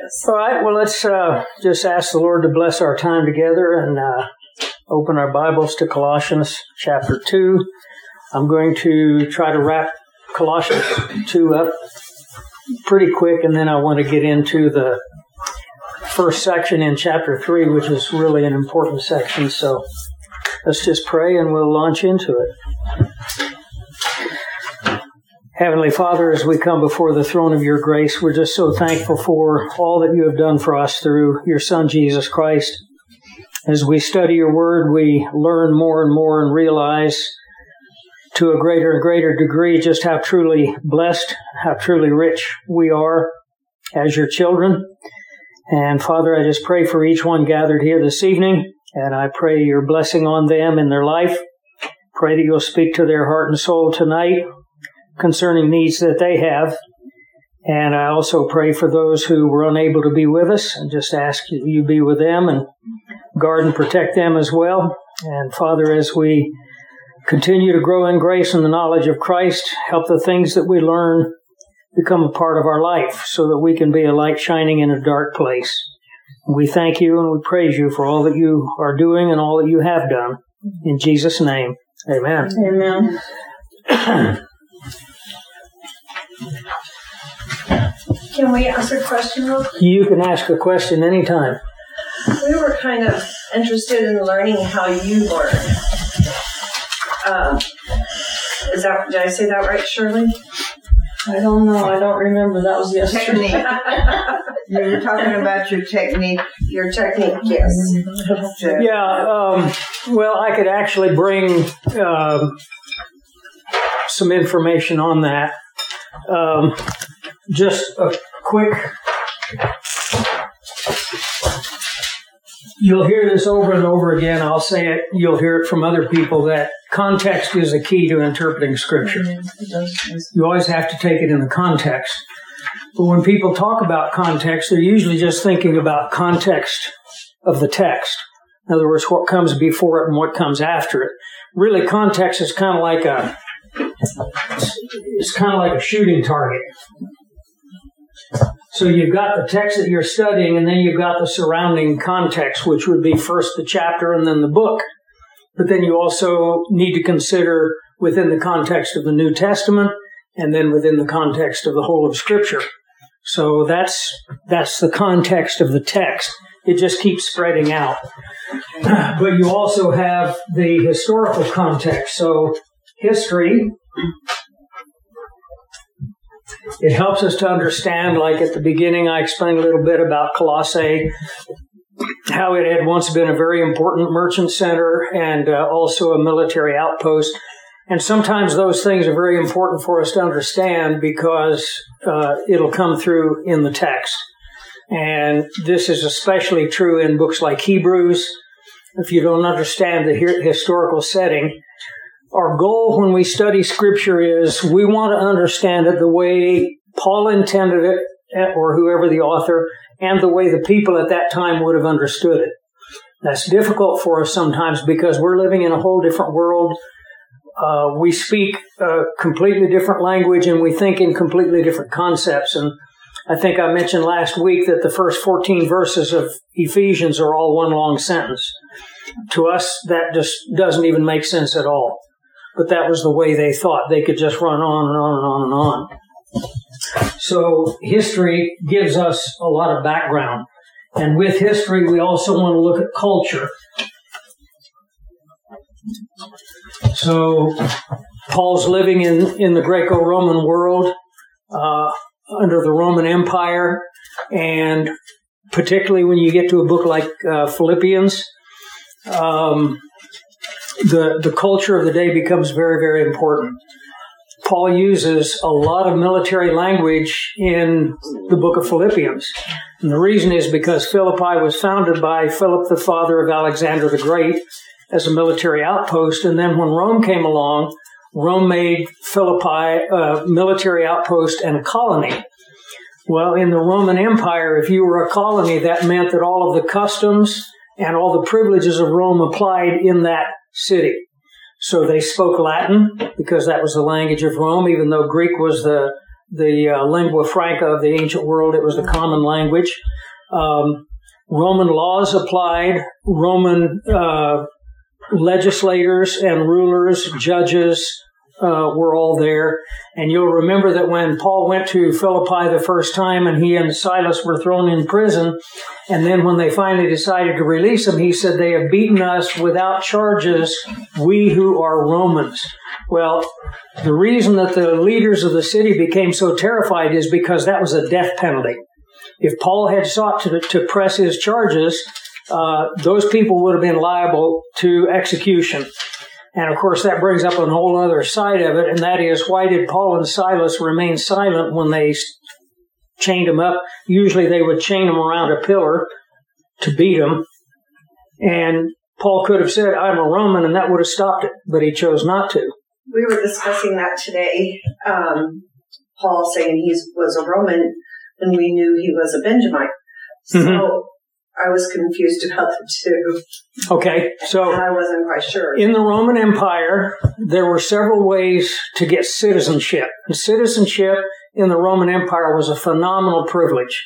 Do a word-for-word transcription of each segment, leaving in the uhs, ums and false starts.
is. All right, well, let's uh, just ask the Lord to bless our time together and uh, open our Bibles to Colossians chapter two. I'm going to try to wrap Colossians two up pretty quick, and then I want to get into the first section in chapter three, which is really an important section. So let's just pray and we'll launch into it. Heavenly Father, as we come before the throne of your grace, we're just so thankful for all that you have done for us through your Son, Jesus Christ. As we study your word, we learn more and more and realize to a greater and greater degree just how truly blessed, how truly rich we are as your children. And Father, I just pray for each one gathered here this evening, and I pray your blessing on them in their life. Pray that you'll speak to their heart and soul tonight concerning needs that they have. And I also pray for those who were unable to be with us, and just ask that you be with them and guard and protect them as well. And Father, as we continue to grow in grace and the knowledge of Christ, help the things that we learn become a part of our life so that we can be a light shining in a dark place. We thank you and we praise you for all that you are doing and all that you have done. In Jesus' name, amen. Amen. Can we ask a question real quick? You can ask a question anytime. We were kind of interested in learning how you learn. Um, is that, did I say that right, Shirley? I don't know. I don't remember. That was yesterday. Technique. You were talking about your technique. Your technique, yes. Yeah, um, well, I could actually bring um, some information on that. Um, just a quick, you'll hear this over and over again. I'll say it, you'll hear it from other people, that context is the key to interpreting Scripture. You always have to take it in the context. But when people talk about context, they're usually just thinking about context of the text. In other words, what comes before it and what comes after it. Really, context is kind of like a it's kind of like a shooting target. So you've got the text that you're studying, and then you've got the surrounding context, which would be first the chapter and then the book. But then you also need to consider within the context of the New Testament and then within the context of the whole of Scripture. So that's that's the context of the text. It just keeps spreading out. But you also have the historical context. So history, it helps us to understand, like at the beginning I explained a little bit about Colossae, how it had once been a very important merchant center and uh, also a military outpost. And sometimes those things are very important for us to understand because uh, it'll come through in the text. And this is especially true in books like Hebrews. If you don't understand the historical setting, our goal when we study Scripture is we want to understand it the way Paul intended it, or whoever the author, and the way the people at that time would have understood it. That's difficult for us sometimes because we're living in a whole different world. Uh, we speak a completely different language and we think in completely different concepts. And I think I mentioned last week that the first fourteen verses of Ephesians are all one long sentence. To us, that just doesn't even make sense at all. But that was the way they thought. They could just run on and on and on and on. So history gives us a lot of background. And with history, we also want to look at culture. So Paul's living in, in the Greco-Roman world, uh, under the Roman Empire. And particularly when you get to a book like uh, Philippians, um, the, the culture of the day becomes very, very important. Paul uses a lot of military language in the book of Philippians. And the reason is because Philippi was founded by Philip, the father of Alexander the Great, as a military outpost. And then when Rome came along, Rome made Philippi a military outpost and a colony. Well, in the Roman Empire, if you were a colony, that meant that all of the customs and all the privileges of Rome applied in that city. So they spoke Latin because that was the language of Rome, even though Greek was the the uh, lingua franca of the ancient world. It was the common language. Um, Roman laws applied, Roman uh, legislators and rulers, judges uh, were all there. And you'll remember that when Paul went to Philippi the first time and he and Silas were thrown in prison, and then when they finally decided to release him, he said, "They have beaten us without charges, we who are Romans." Well, the reason that the leaders of the city became so terrified is because that was a death penalty. If Paul had sought to, to press his charges, uh, those people would have been liable to execution. And of course, that brings up a whole other side of it, and that is, why did Paul and Silas remain silent when they chained them up? Usually they would chain them around a pillar to beat them. And Paul could have said, "I'm a Roman," and that would have stopped it, but he chose not to. We were discussing that today. Um, Paul saying he was a Roman, and we knew he was a Benjamite. So mm-hmm. I was confused about the two. Okay, so and I wasn't quite sure. In the Roman Empire, there were several ways to get citizenship. And citizenship in the Roman Empire was a phenomenal privilege.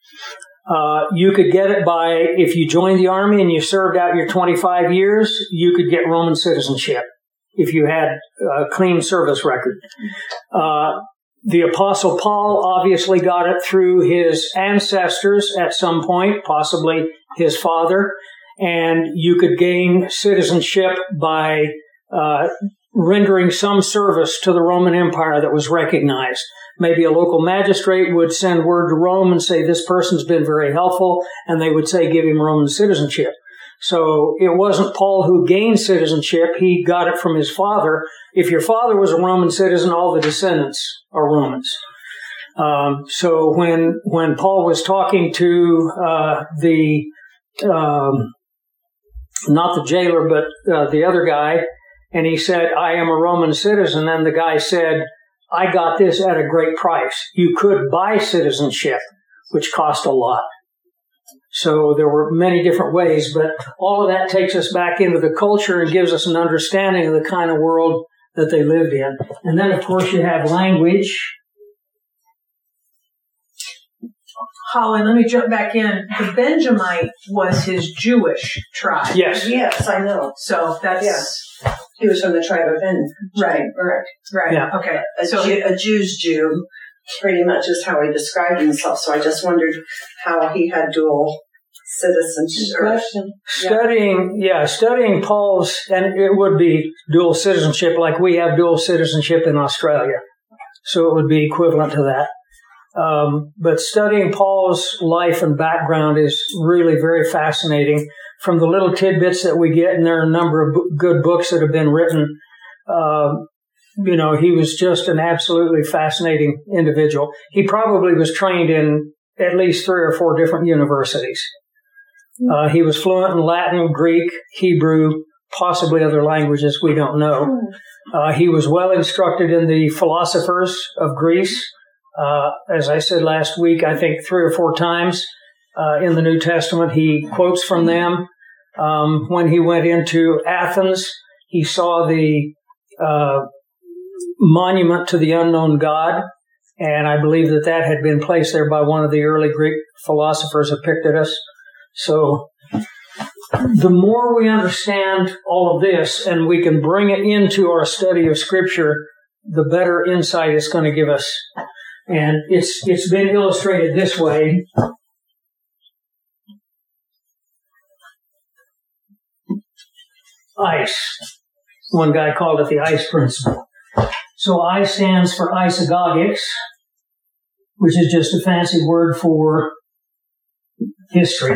Uh, you could get it by, if you joined the army and you served out your twenty-five years, you could get Roman citizenship if you had a clean service record. Uh, the Apostle Paul obviously got it through his ancestors at some point, possibly his father, and you could gain citizenship by uh, rendering some service to the Roman Empire that was recognized. Maybe a local magistrate would send word to Rome and say, "This person's been very helpful," and they would say, "Give him Roman citizenship." So it wasn't Paul who gained citizenship. He got it from his father. If your father was a Roman citizen, all the descendants are Romans. Um, so when when Paul was talking to uh, the, um, not the jailer, but uh, the other guy, and he said, "I am a Roman citizen," and the guy said, "I got this at a great price." You could buy citizenship, which cost a lot. So there were many different ways, but all of that takes us back into the culture and gives us an understanding of the kind of world that they lived in. And then, of course, you have language. Holly, let me jump back in. The Benjamite was his Jewish tribe. Yes. Yes, I know. So that's... Yeah. He was from the tribe of Ben. Right. Right. Right. Yeah. Okay. A, so Jew, a Jew's Jew, pretty much is how he described himself. So I just wondered how he had dual citizenship. question. Studying, yeah, studying Paul's, and it would be dual citizenship, like we have dual citizenship in Australia. So it would be equivalent to that. Um, but studying Paul's life and background is really very fascinating. From the little tidbits that we get, and there are a number of b- good books that have been written, uh, you know, he was just an absolutely fascinating individual. He probably was trained in at least three or four different universities. Uh, he was fluent in Latin, Greek, Hebrew, possibly other languages we don't know. Uh, he was well instructed in the philosophers of Greece. Uh, as I said last week, I think three or four times uh, in the New Testament, he quotes from them. Um, when he went into Athens, he saw the uh, monument to the unknown God, and I believe that that had been placed there by one of the early Greek philosophers, Epictetus. So the more we understand all of this and we can bring it into our study of Scripture, the better insight it's going to give us. And it's it's been illustrated this way. ICE. One guy called it the ICE principle. So I stands for isagogics, which is just a fancy word for history.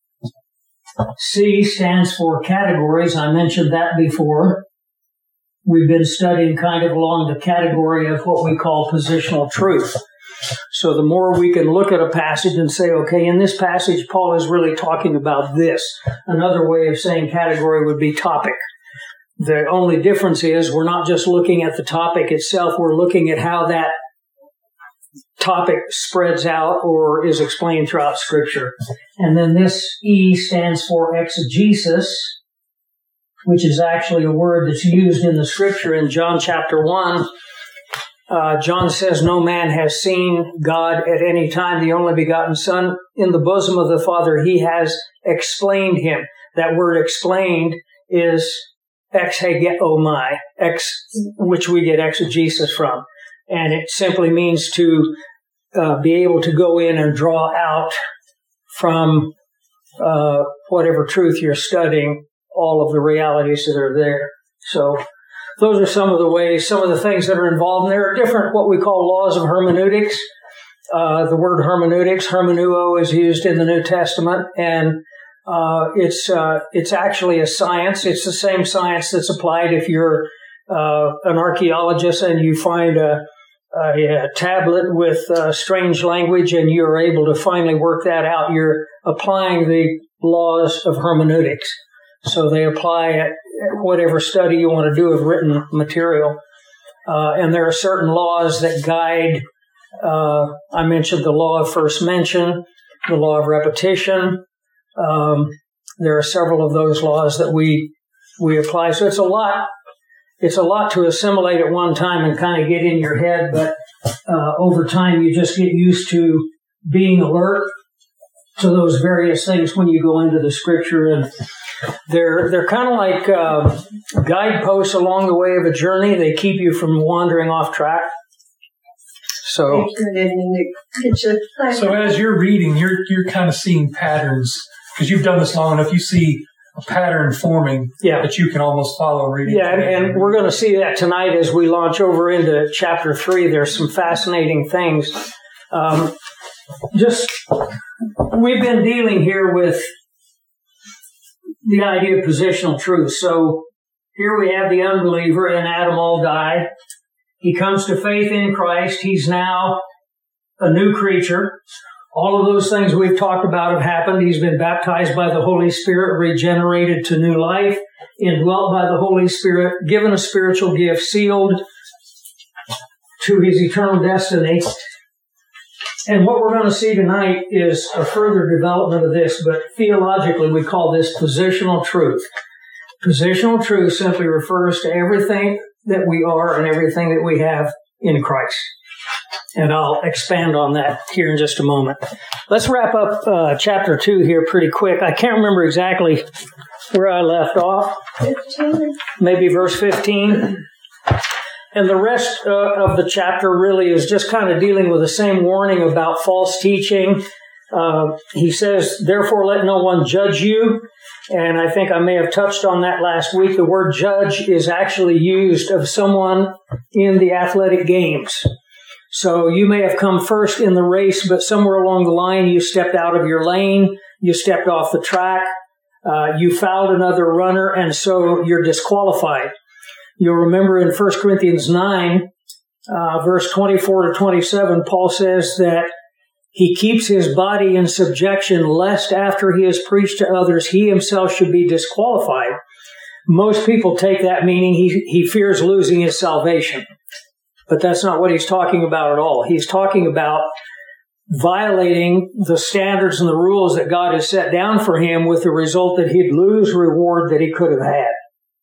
C stands for categories. I mentioned that before. We've been studying kind of along the category of what we call positional truth. So the more we can look at a passage and say, okay, in this passage, Paul is really talking about this. Another way of saying category would be topic. The only difference is we're not just looking at the topic itself, we're looking at how that topic spreads out or is explained throughout Scripture. And then this E stands for exegesis, which is actually a word that's used in the Scripture in John chapter one. Uh, John says, no man has seen God at any time. The only begotten Son in the bosom of the Father, he has explained him. That word explained is exegeomai, ex, which we get exegesis from. And it simply means to uh, be able to go in and draw out from uh, whatever truth you're studying all of the realities that are there. So those are some of the ways, some of the things that are involved. And there are different, what we call laws of hermeneutics. Uh, the word hermeneutics, hermeneuo, is used in the New Testament, and uh, it's uh, it's actually a science. It's the same science that's applied if you're uh, an archaeologist and you find a, a, a tablet with uh, strange language and you're able to finally work that out. You're applying the laws of hermeneutics. So they apply at whatever study you want to do of written material. Uh, and there are certain laws that guide, uh, I mentioned the law of first mention, the law of repetition. Um, there are several of those laws that we, we apply. So it's a lot, it's a lot to assimilate at one time and kind of get in your head. But, uh, over time you just get used to being alert to those various things when you go into the scripture, and they're they're kind of like uh, guideposts along the way of a journey. They keep you from wandering off track. So, so as you're reading, you're you're kind of seeing patterns because you've done this long enough. You see a pattern forming yeah. that you can almost follow reading. Yeah, and, and we're going to see that tonight as we launch over into chapter three. There's some fascinating things. Um, just we've been dealing here with the idea of positional truth. So here we have the unbeliever in Adam all die. He comes to faith in Christ. He's now a new creature. All of those things we've talked about have happened. He's been baptized by the Holy Spirit, regenerated to new life, indwelt by the Holy Spirit, given a spiritual gift, sealed to his eternal destiny. And what we're going to see tonight is a further development of this, but theologically we call this positional truth. Positional truth simply refers to everything that we are and everything that we have in Christ. And I'll expand on that here in just a moment. Let's wrap up uh, chapter two here pretty quick. I can't remember exactly where I left off. fifteen Maybe verse fifteen. And the rest uh, of the chapter really is just kind of dealing with the same warning about false teaching. Uh, he says, therefore let no one judge you. And I think I may have touched on that last week. The word judge is actually used of someone in the athletic games. So you may have come first in the race, but somewhere along the line you stepped out of your lane, you stepped off the track, uh, you fouled another runner, and so you're disqualified. You'll remember in First Corinthians nine, uh, verse twenty-four to twenty-seven, Paul says that he keeps his body in subjection lest after he has preached to others, he himself should be disqualified. Most people take that meaning he, he fears losing his salvation. But that's not what he's talking about at all. He's talking about violating the standards and the rules that God has set down for him with the result that he'd lose reward that he could have had.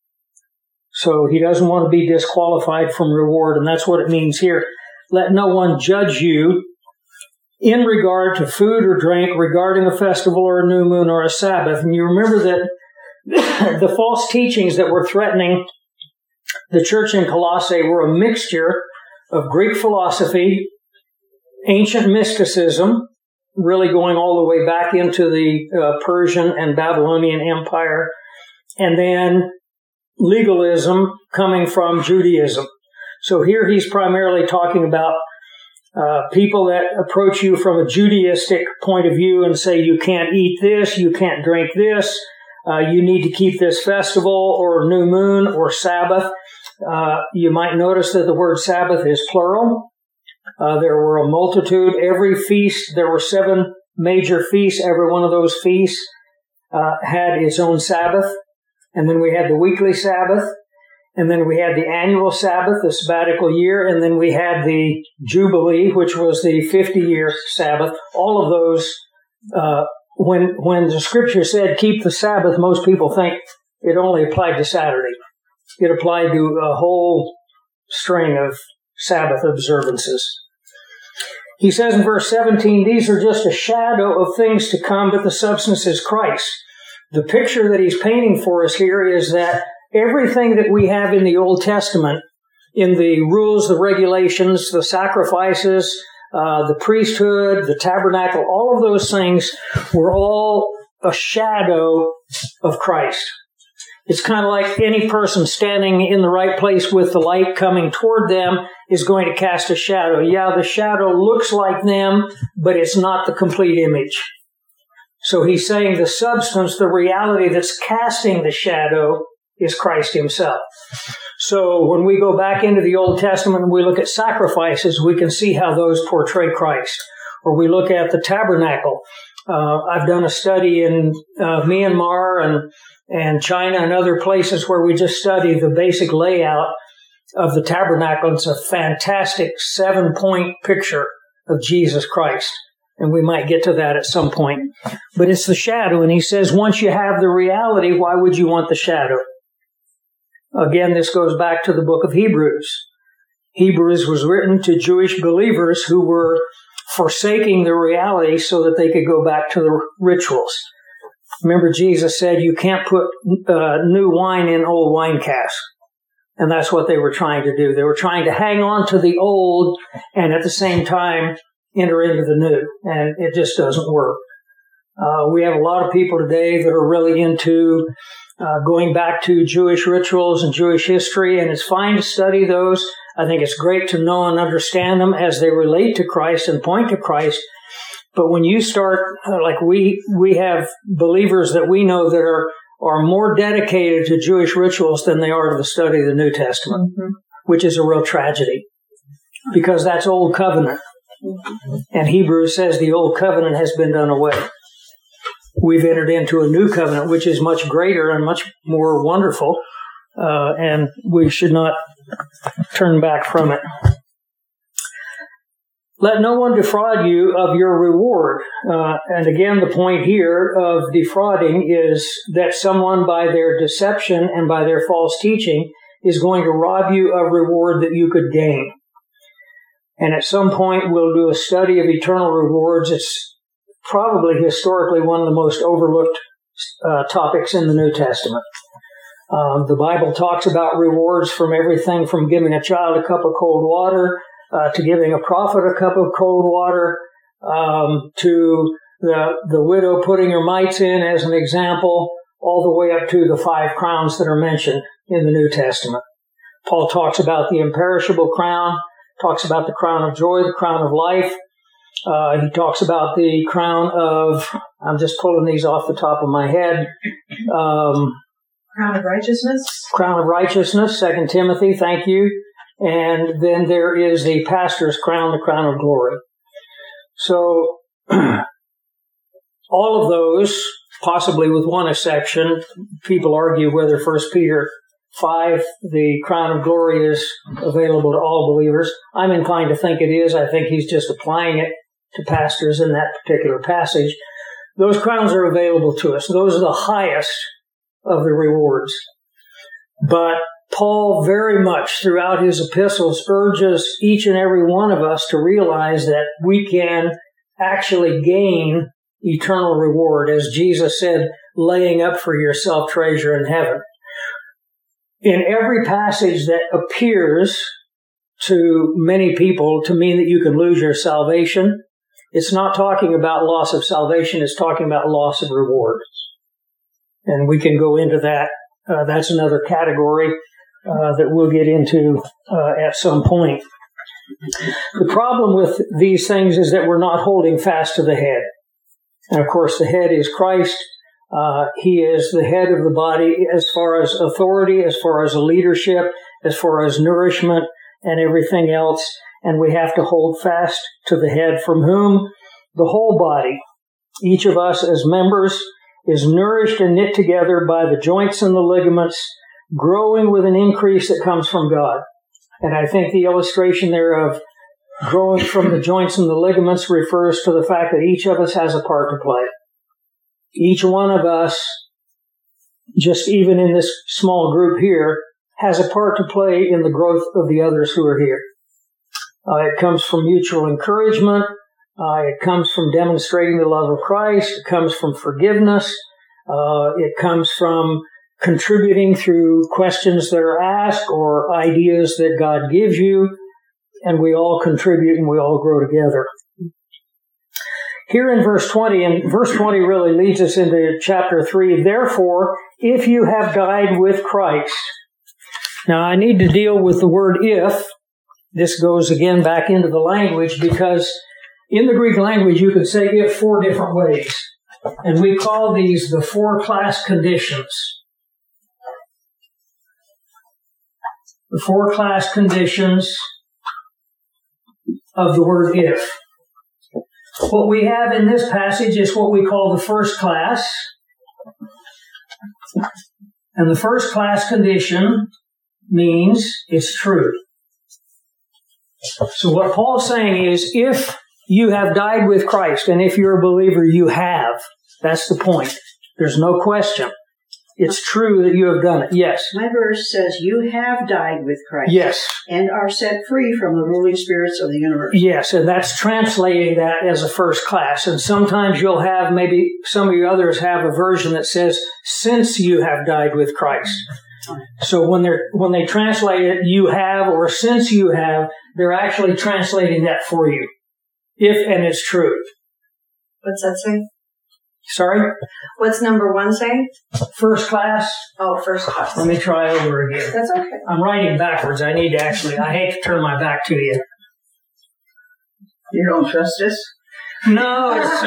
So he doesn't want to be disqualified from reward, and that's what it means here. Let no one judge you in regard to food or drink, regarding a festival or a new moon or a Sabbath. And you remember that the false teachings that were threatening the church in Colossae were a mixture of Greek philosophy, ancient mysticism, really going all the way back into the uh, Persian and Babylonian Empire, and then legalism coming from Judaism. So here he's primarily talking about uh, people that approach you from a Judaistic point of view and say you can't eat this, you can't drink this, uh, you need to keep this festival or new moon or Sabbath. Uh, you might notice that the word Sabbath is plural. Uh, there were a multitude. Every feast, there were seven major feasts. Every one of those feasts uh, had its own Sabbath. And then we had the weekly Sabbath. And then we had the annual Sabbath, the sabbatical year. And then we had the Jubilee, which was the fifty-year Sabbath. All of those, uh, when when the Scripture said keep the Sabbath, most people think it only applied to Saturday. It applied to a whole string of Sabbath observances. He says in verse seventeen, these are just a shadow of things to come, but the substance is Christ. The picture that he's painting for us here is that everything that we have in the Old Testament, in the rules, the regulations, the sacrifices, uh, the priesthood, the tabernacle, all of those things were all a shadow of Christ. It's kind of like any person standing in the right place with the light coming toward them is going to cast a shadow. Yeah, the shadow looks like them, but it's not the complete image. So he's saying the substance, the reality that's casting the shadow, is Christ himself. So when we go back into the Old Testament and we look at sacrifices, we can see how those portray Christ. Or we look at the tabernacle. Uh, I've done a study in uh, Myanmar and and China and other places where we just study the basic layout of the tabernacle. It's a fantastic seven-point picture of Jesus Christ. And we might get to that at some point. But it's the shadow. And he says, once you have the reality, why would you want the shadow? Again, this goes back to the book of Hebrews. Hebrews was written to Jewish believers who were forsaking the reality so that they could go back to the rituals. Remember, Jesus said you can't put uh, new wine in old wine casks. And that's what they were trying to do. They were trying to hang on to the old and at the same time enter into the new. And it just doesn't work. Uh, we have a lot of people today that are really into uh, going back to Jewish rituals and Jewish history, and it's fine to study those. I think it's great to know and understand them as they relate to Christ and point to Christ. But when you start, uh, like we we have believers that we know that are, are more dedicated to Jewish rituals than they are to the study of the New Testament, mm-hmm. which is a real tragedy because that's Old Covenant. Mm-hmm. And Hebrews says the Old Covenant has been done away. We've entered into a new covenant, which is much greater and much more wonderful, uh, and we should not turn back from it. Let no one defraud you of your reward. Uh, and again, the point here of defrauding is that someone by their deception and by their false teaching is going to rob you of reward that you could gain. And at some point, we'll do a study of eternal rewards. It's probably historically one of the most overlooked uh, topics in the New Testament. Um, the Bible talks about rewards from everything from giving a child a cup of cold water Uh, to giving a prophet a cup of cold water, um, to the the widow putting her mites in as an example, all the way up to the five crowns that are mentioned in the New Testament. Paul talks about the imperishable crown, talks about the crown of joy, the crown of life. Uh, he talks about the crown of, I'm just pulling these off the top of my head. Um, crown of righteousness. Crown of righteousness, Second Timothy, thank you. And then there is the pastor's crown, the crown of glory. So all of those, possibly with one exception, people argue whether First Peter five, the crown of glory, is available to all believers. I'm inclined to think it is. I think he's just applying it to pastors in that particular passage. Those crowns are available to us. Those are the highest of the rewards. But Paul very much throughout his epistles urges each and every one of us to realize that we can actually gain eternal reward, as Jesus said, laying up for yourself treasure in heaven. In every passage that appears to many people to mean that you can lose your salvation, it's not talking about loss of salvation, it's talking about loss of reward. And we can go into that. Uh, that's another category Uh, that we'll get into uh, at some point. The problem with these things is that we're not holding fast to the head. And of course, the head is Christ. Uh, he is the head of the body as far as authority, as far as leadership, as far as nourishment and everything else. And we have to hold fast to the head, from whom the whole body, each of us as members, is nourished and knit together by the joints and the ligaments, growing with an increase that comes from God. And I think the illustration there of growing from the joints and the ligaments refers to the fact that each of us has a part to play. Each one of us, just even in this small group here, has a part to play in the growth of the others who are here. Uh, it comes from mutual encouragement. Uh, it comes from demonstrating the love of Christ. It comes from forgiveness. Uh, it comes from contributing through questions that are asked or ideas that God gives you. And we all contribute and we all grow together. Here in verse twenty, and verse twenty really leads us into chapter three. Therefore, if you have died with Christ. Now, I need to deal with the word if. This goes again back into the language because in the Greek language you could say if four different ways. And we call these the four class conditions. The four class conditions of the word if. What we have in this passage is what we call the first class. And the first class condition means it's true. So what Paul's saying is if you have died with Christ, and if you're a believer, you have. That's the point. There's no question. It's true that you have done it. Yes. My verse says you have died with Christ. Yes. And are set free from the ruling spirits of the universe. Yes, and that's translating that as a first class. And sometimes you'll have, maybe some of you others have a version that says, since you have died with Christ. So when they're, when they translate it, you have, or since you have, they're actually translating that for you. If and it's true. What's that say? Sorry? What's number one say? First class. Oh, first class. Let me try over again. That's okay. I'm writing backwards. I need to actually, I hate to turn my back to you. You don't trust us? No, it's,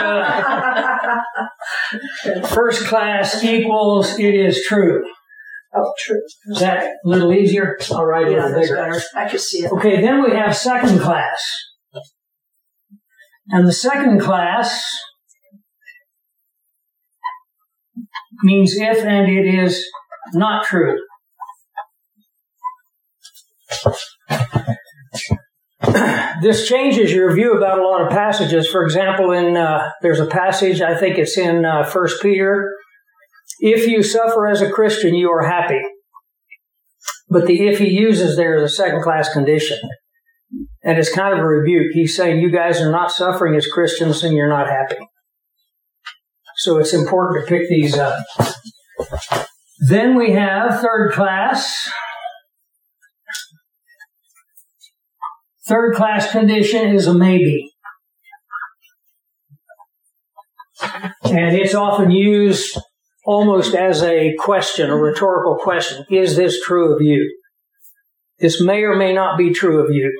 uh, first class equals it is true. Oh, true. Is that a little easier? I'll write it Yeah, a that's bigger. better. I can see it. Okay, then we have second class. And the second class means if and it is not true. This changes your view about a lot of passages. For example, in uh, there's a passage, I think it's in uh, First Peter. If you suffer as a Christian, you are happy. But the if he uses there is a second-class condition. And it's kind of a rebuke. He's saying you guys are not suffering as Christians and you're not happy. So it's important to pick these up. Then we have third class. Third class condition is a maybe. And it's often used almost as a question, a rhetorical question. Is this true of you? This may or may not be true of you.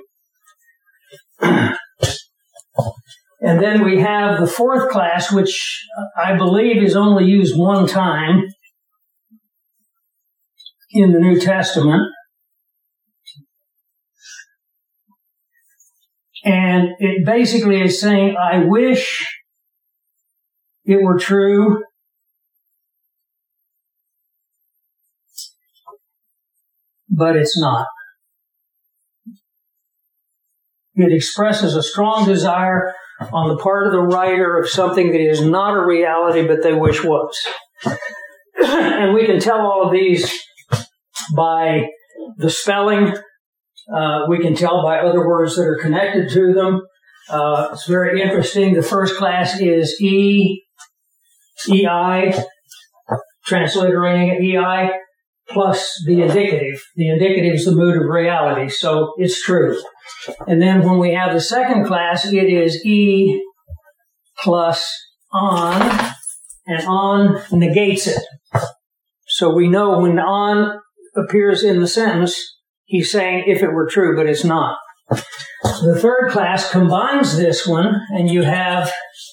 And then we have the fourth class, which I believe is only used one time in the New Testament. And it basically is saying, I wish it were true, but it's not. It expresses a strong desire on the part of the writer of something that is not a reality, but they wish was. And we can tell all of these by the spelling. Uh, we can tell by other words that are connected to them. Uh, it's very interesting. The first class is E, E I, transliterating it E I, plus the indicative. The indicative is the mood of reality, so it's true. And then when we have the second class, it is E plus on, and on negates it. So we know when on appears in the sentence, he's saying if it were true, but it's not. The third class combines this one, and you have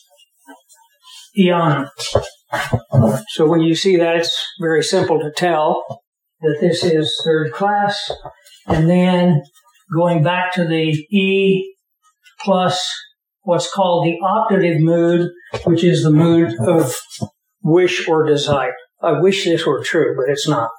eon. So when you see that, it's very simple to tell that this is third class. And then going back to the E plus what's called the optative mood, which is the mood of wish or desire. I wish this were true, but it's not.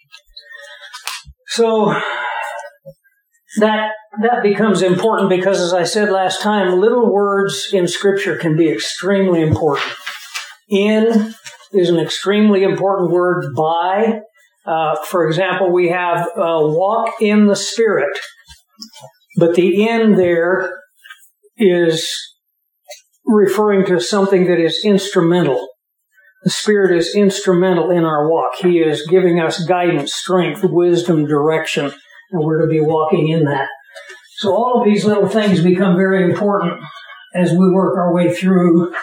So that that becomes important because, as I said last time, little words in Scripture can be extremely important. In is an extremely important word. By, uh, for example, we have uh, walk in the Spirit. But the in there is referring to something that is instrumental. The Spirit is instrumental in our walk. He is giving us guidance, strength, wisdom, direction, and we're to be walking in that. So all of these little things become very important as we work our way through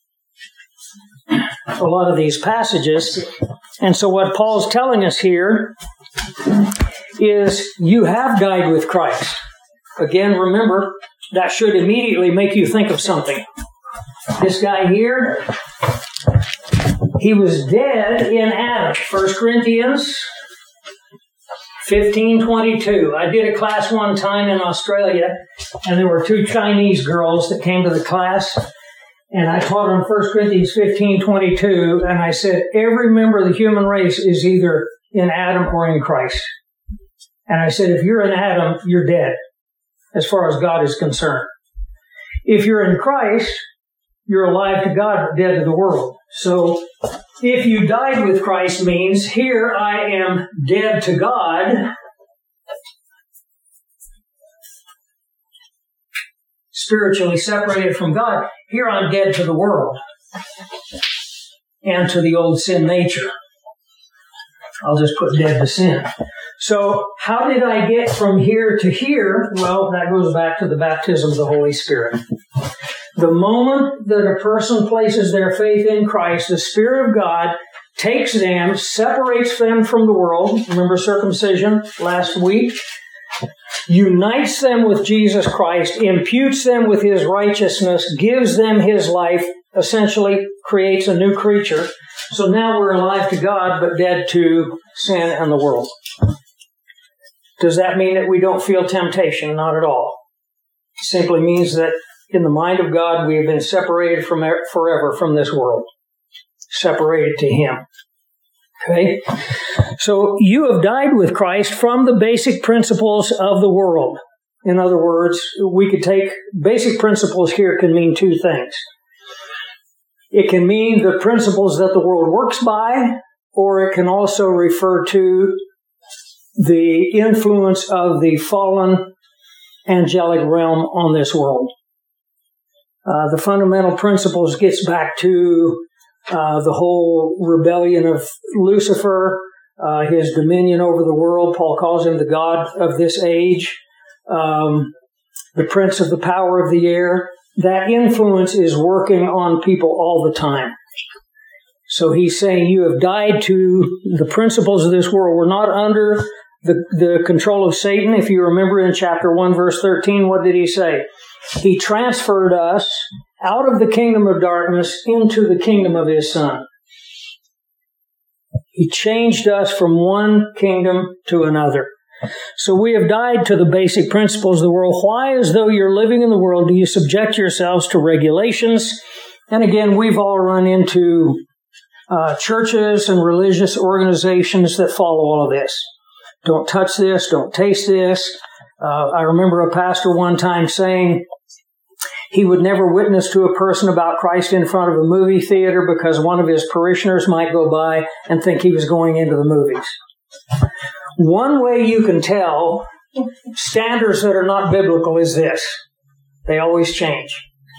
a lot of these passages. And so what Paul's telling us here is you have died with Christ. Again, remember, that should immediately make you think of something. This guy here, he was dead in Adam. First Corinthians fifteen twenty-two. I did a class one time in Australia, and there were two Chinese girls that came to the class, and I taught them First Corinthians fifteen twenty-two, and I said, every member of the human race is either in Adam or in Christ. And I said, if you're in Adam, you're dead, as far as God is concerned. If you're in Christ, you're alive to God, but dead to the world. So, if you died with Christ means, here I am dead to God, spiritually separated from God. Here I'm dead to the world and to the old sin nature. I'll just put dead to sin. So, how did I get from here to here? Well, that goes back to the baptism of the Holy Spirit. The moment that a person places their faith in Christ, the Spirit of God takes them, separates them from the world. Remember circumcision last week? Unites them with Jesus Christ, imputes them with His righteousness, gives them His life, essentially creates a new creature. So now we're alive to God, but dead to sin and the world. Does that mean that we don't feel temptation? Not at all. It simply means that in the mind of God, we have been separated from forever from this world. Separated to Him. Okay? So you have died with Christ from the basic principles of the world. In other words, we could take basic principles here can mean two things. It can mean the principles that the world works by, or it can also refer to the influence of the fallen angelic realm on this world. Uh, the fundamental principles gets back to uh, the whole rebellion of Lucifer, uh, his dominion over the world. Paul calls him the god of this age, um, the prince of the power of the air. That influence is working on people all the time. So he's saying you have died to the principles of this world. We're not under the, the control of Satan. If you remember in chapter one, verse thirteen, what did he say? He transferred us out of the kingdom of darkness into the kingdom of His Son. He changed us from one kingdom to another. So we have died to the basic principles of the world. Why, as though you're living in the world, do you subject yourselves to regulations? And again, we've all run into uh, churches and religious organizations that follow all of this. Don't touch this, don't taste this. Uh, I remember a pastor one time saying he would never witness to a person about Christ in front of a movie theater because one of his parishioners might go by and think he was going into the movies. One way you can tell standards that are not biblical is this. They always change.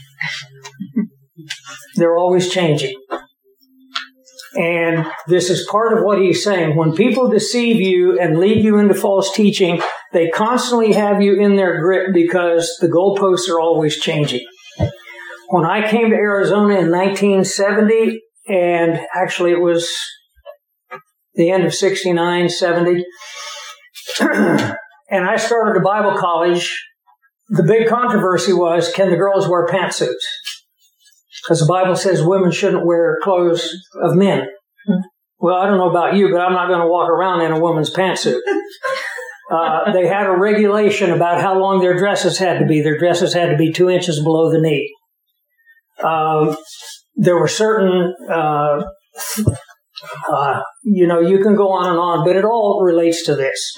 They're always changing. And this is part of what he's saying. When people deceive you and lead you into false teaching, they constantly have you in their grip because the goalposts are always changing. When I came to Arizona in nineteen seventy, and actually it was the end of sixty-nine, seventy, and I started a Bible college, the big controversy was, can the girls wear pantsuits? Because the Bible says women shouldn't wear clothes of men. Well, I don't know about you, but I'm not going to walk around in a woman's pantsuit. Uh, they had a regulation about how long their dresses had to be. Their dresses had to be two inches below the knee. Uh, there were certain, uh, uh, you know, you can go on and on, but it all relates to this.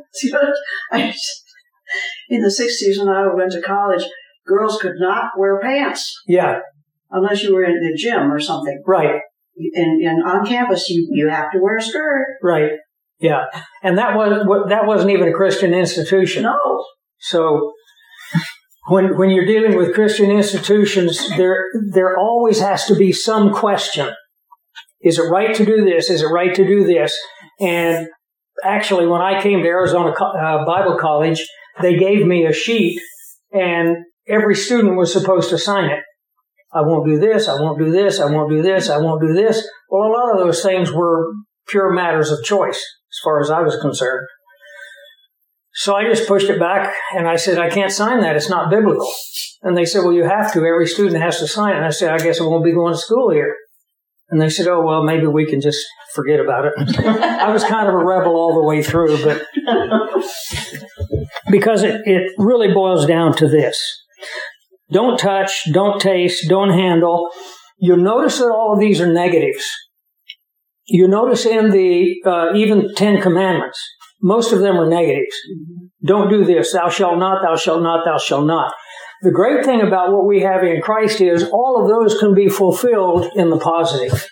In the sixties when I went to college, girls could not wear pants. Yeah. Unless you were in the gym or something. Right. And, and on campus, you, you have to wear a skirt. Right. Yeah. And that was that wasn't even a Christian institution. No. So When when you're dealing with Christian institutions, there there always has to be some question. Is it right to do this? Is it right to do this? And actually, when I came to Arizona uh, Bible College, they gave me a sheet, and every student was supposed to sign it. I won't do this, I won't do this, I won't do this, I won't do this. Well, a lot of those things were pure matters of choice, as far as I was concerned. So I just pushed it back, and I said, I can't sign that. It's not biblical. And they said, well, you have to. Every student has to sign it. And I said, I guess I won't be going to school here. And they said, oh, well, maybe we can just forget about it. I was kind of a rebel all the way through, but because it, it really boils down to this. Don't touch, don't taste, don't handle. You'll notice that all of these are negatives. You notice in the uh, even Ten Commandments, most of them are negatives. Don't do this. Thou shalt not, thou shalt not, thou shalt not. The great thing about what we have in Christ is all of those can be fulfilled in the positive.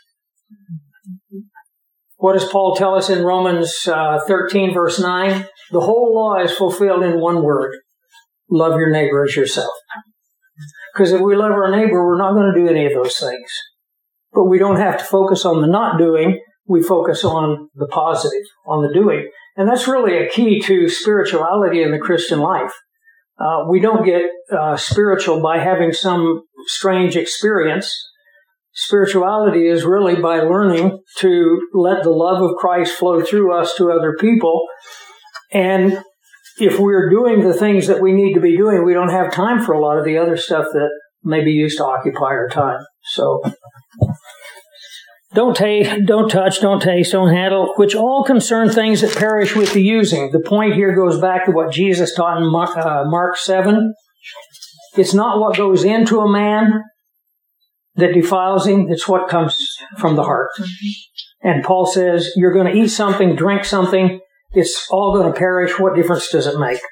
What does Paul tell us in Romans uh, thirteen, verse nine? The whole law is fulfilled in one word. Love your neighbor as yourself. Because if we love our neighbor, we're not going to do any of those things. But we don't have to focus on the not doing. We focus on the positive, on the doing. And that's really a key to spirituality in the Christian life. Uh, we don't get uh, spiritual by having some strange experience. Spirituality is really by learning to let the love of Christ flow through us to other people. And if we're doing the things that we need to be doing, we don't have time for a lot of the other stuff that maybe used to occupy our time. So don't taste, don't touch, don't taste, don't handle, which all concern things that perish with the using. The point here goes back to what Jesus taught in Mark, uh, Mark seven. It's not what goes into a man that defiles him, it's what comes from the heart. And Paul says, you're going to eat something, drink something, it's all going to perish. What difference does it make?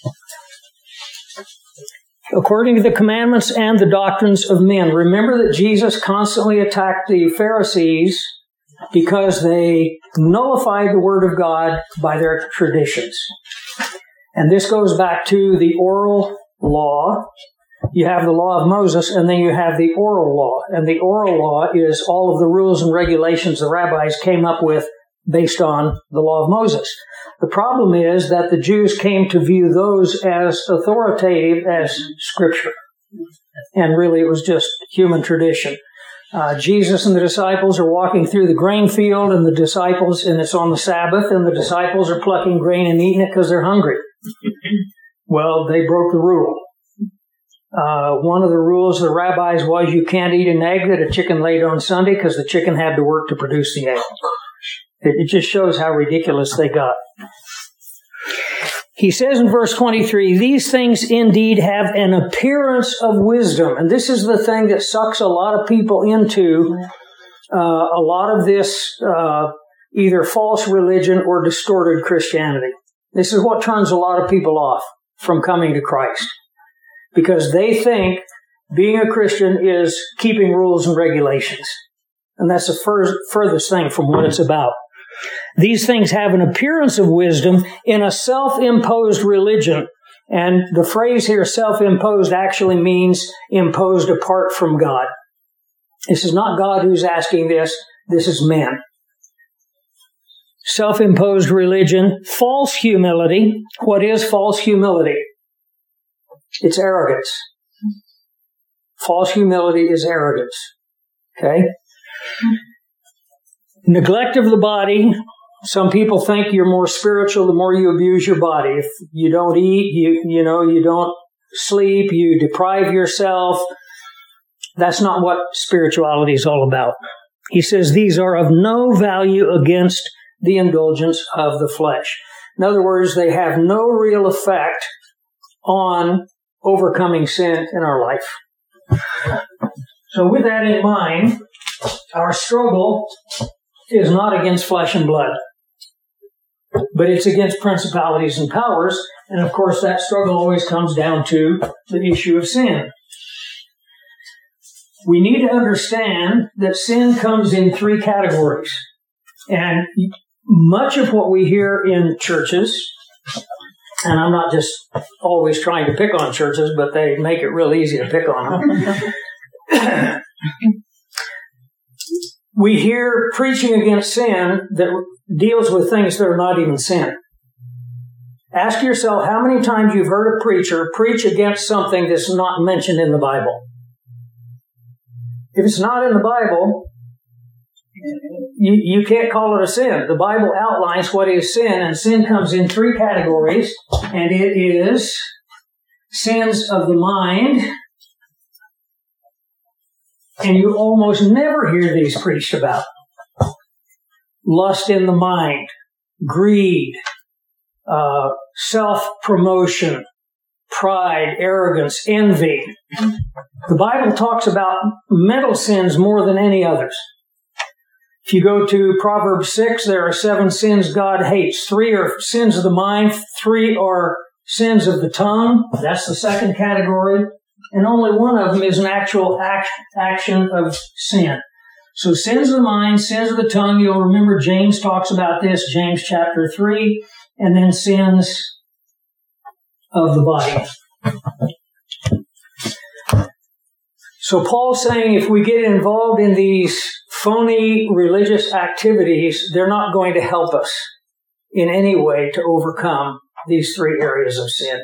According to the commandments and the doctrines of men. Remember that Jesus constantly attacked the Pharisees because they nullified the Word of God by their traditions. And this goes back to the oral law. You have the law of Moses, and then you have the oral law. And the oral law is all of the rules and regulations the rabbis came up with based on the law of Moses. The problem is that the Jews came to view those as authoritative as Scripture. And really it was just human tradition. Uh, Jesus and the disciples are walking through the grain field, and the disciples, and it's on the Sabbath, and the disciples are plucking grain and eating it because they're hungry. Well, they broke the rule. Uh, one of the rules of the rabbis was you can't eat an egg that a chicken laid on Sunday because the chicken had to work to produce the egg. It, it just shows how ridiculous they got. He says in verse twenty-three, these things indeed have an appearance of wisdom. And this is the thing that sucks a lot of people into uh, a lot of this uh, either false religion or distorted Christianity. This is what turns a lot of people off from coming to Christ. Because they think being a Christian is keeping rules and regulations. And that's the fur- furthest thing from what it's about. These things have an appearance of wisdom in a self-imposed religion. And the phrase here, self-imposed, actually means imposed apart from God. This is not God who's asking this. This is man. Self-imposed religion, false humility. What is false humility? It's arrogance. False humility is arrogance. Okay? Neglect of the body. Some people think you're more spiritual the more you abuse your body. If you don't eat, you you know, you don't sleep, you deprive yourself. That's not what spirituality is all about. He says these are of no value against the indulgence of the flesh. In other words, they have no real effect on overcoming sin in our life. So with that in mind, our struggle is not against flesh and blood, but it's against principalities and powers. And of course, that struggle always comes down to the issue of sin. We need to understand that sin comes in three categories. And much of what we hear in churches And I'm not just always trying to pick on churches, but they make it real easy to pick on them. We hear preaching against sin that deals with things that are not even sin. Ask yourself how many times you've heard a preacher preach against something that's not mentioned in the Bible. If it's not in the Bible, you, you can't call it a sin. The Bible outlines what is sin, and sin comes in three categories, and it is sins of the mind, and you almost never hear these preached about. Lust in the mind, greed, uh, self-promotion, pride, arrogance, envy. The Bible talks about mental sins more than any others. If you go to Proverbs six, there are seven sins God hates. Three are sins of the mind, three are sins of the tongue. That's the second category. And only one of them is an actual act, action of sin. So sins of the mind, sins of the tongue, you'll remember James talks about this, James chapter three, and then sins of the body. So Paul's saying if we get involved in these phony religious activities, they're not going to help us in any way to overcome these three areas of sin.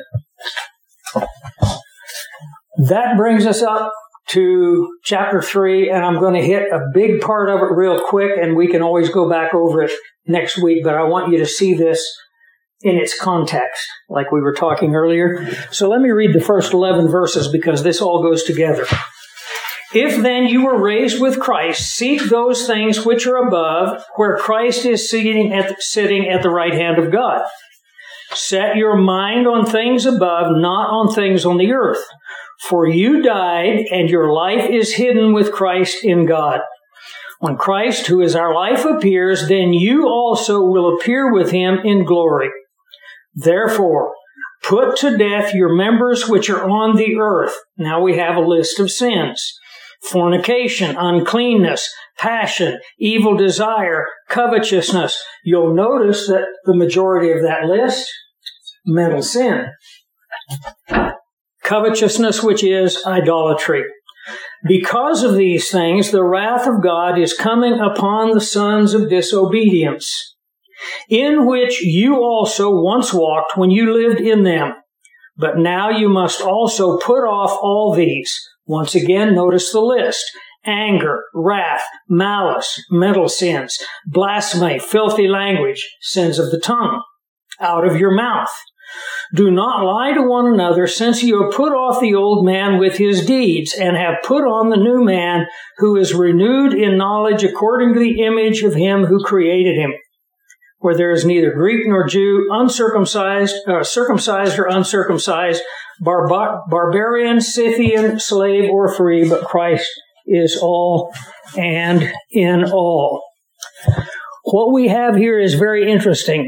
That brings us up to chapter three, and I'm going to hit a big part of it real quick, and we can always go back over it next week, but I want you to see this in its context, like we were talking earlier. So let me read the first eleven verses, because this all goes together. If then you were raised with Christ, seek those things which are above, where Christ is sitting at the, sitting at the right hand of God. Set your mind on things above, not on things on the earth. For you died, and your life is hidden with Christ in God. When Christ, who is our life, appears, then you also will appear with him in glory. Therefore, put to death your members which are on the earth. Now we have a list of sins. Fornication, uncleanness, passion, evil desire, covetousness. You'll notice that the majority of that list, mental sin. Covetousness, which is idolatry. Because of these things, the wrath of God is coming upon the sons of disobedience, in which you also once walked when you lived in them. But now you must also put off all these. Once again, notice the list. Anger, wrath, malice, mental sins, blasphemy, filthy language, sins of the tongue, out of your mouth. Do not lie to one another, since you have put off the old man with his deeds, and have put on the new man, who is renewed in knowledge according to the image of him who created him. Where there is neither Greek nor Jew, uncircumcised, uh, circumcised or uncircumcised, barbar- barbarian, Scythian, slave or free, but Christ is all and in all. What we have here is very interesting.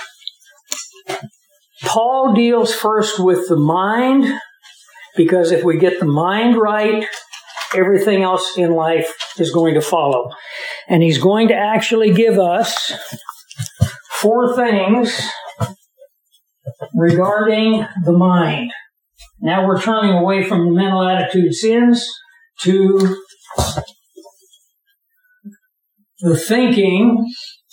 Paul deals first with the mind, because if we get the mind right, everything else in life is going to follow. And he's going to actually give us four things regarding the mind. Now we're turning away from the mental attitude sins to the thinking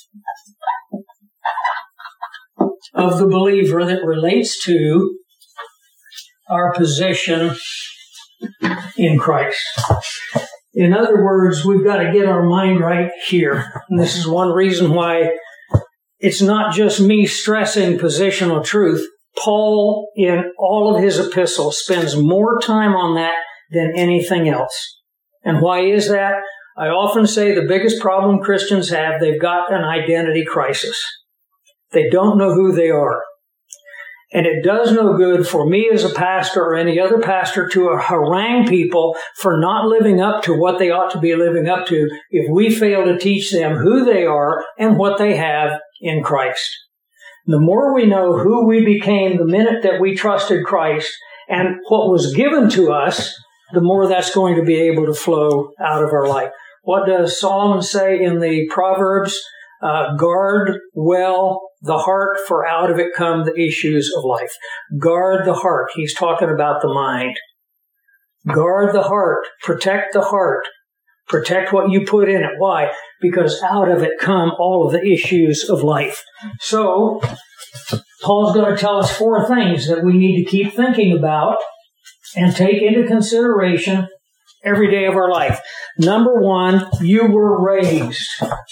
of the believer that relates to our position in Christ. In other words, we've got to get our mind right here. And this is one reason why it's not just me stressing positional truth. Paul, in all of his epistles, spends more time on that than anything else. And why is that? I often say the biggest problem Christians have, they've got an identity crisis. They don't know who they are. And it does no good for me as a pastor or any other pastor to harangue people for not living up to what they ought to be living up to if we fail to teach them who they are and what they have in Christ. The more we know who we became the minute that we trusted Christ and what was given to us, the more that's going to be able to flow out of our life. What does Solomon say in the Proverbs? Uh, guard well the heart, for out of it come the issues of life. Guard the heart. He's talking about the mind. Guard the heart. Protect the heart. Protect what you put in it. Why? Because out of it come all of the issues of life. So, Paul's going to tell us four things that we need to keep thinking about and take into consideration every day of our life. Number one, you were raised.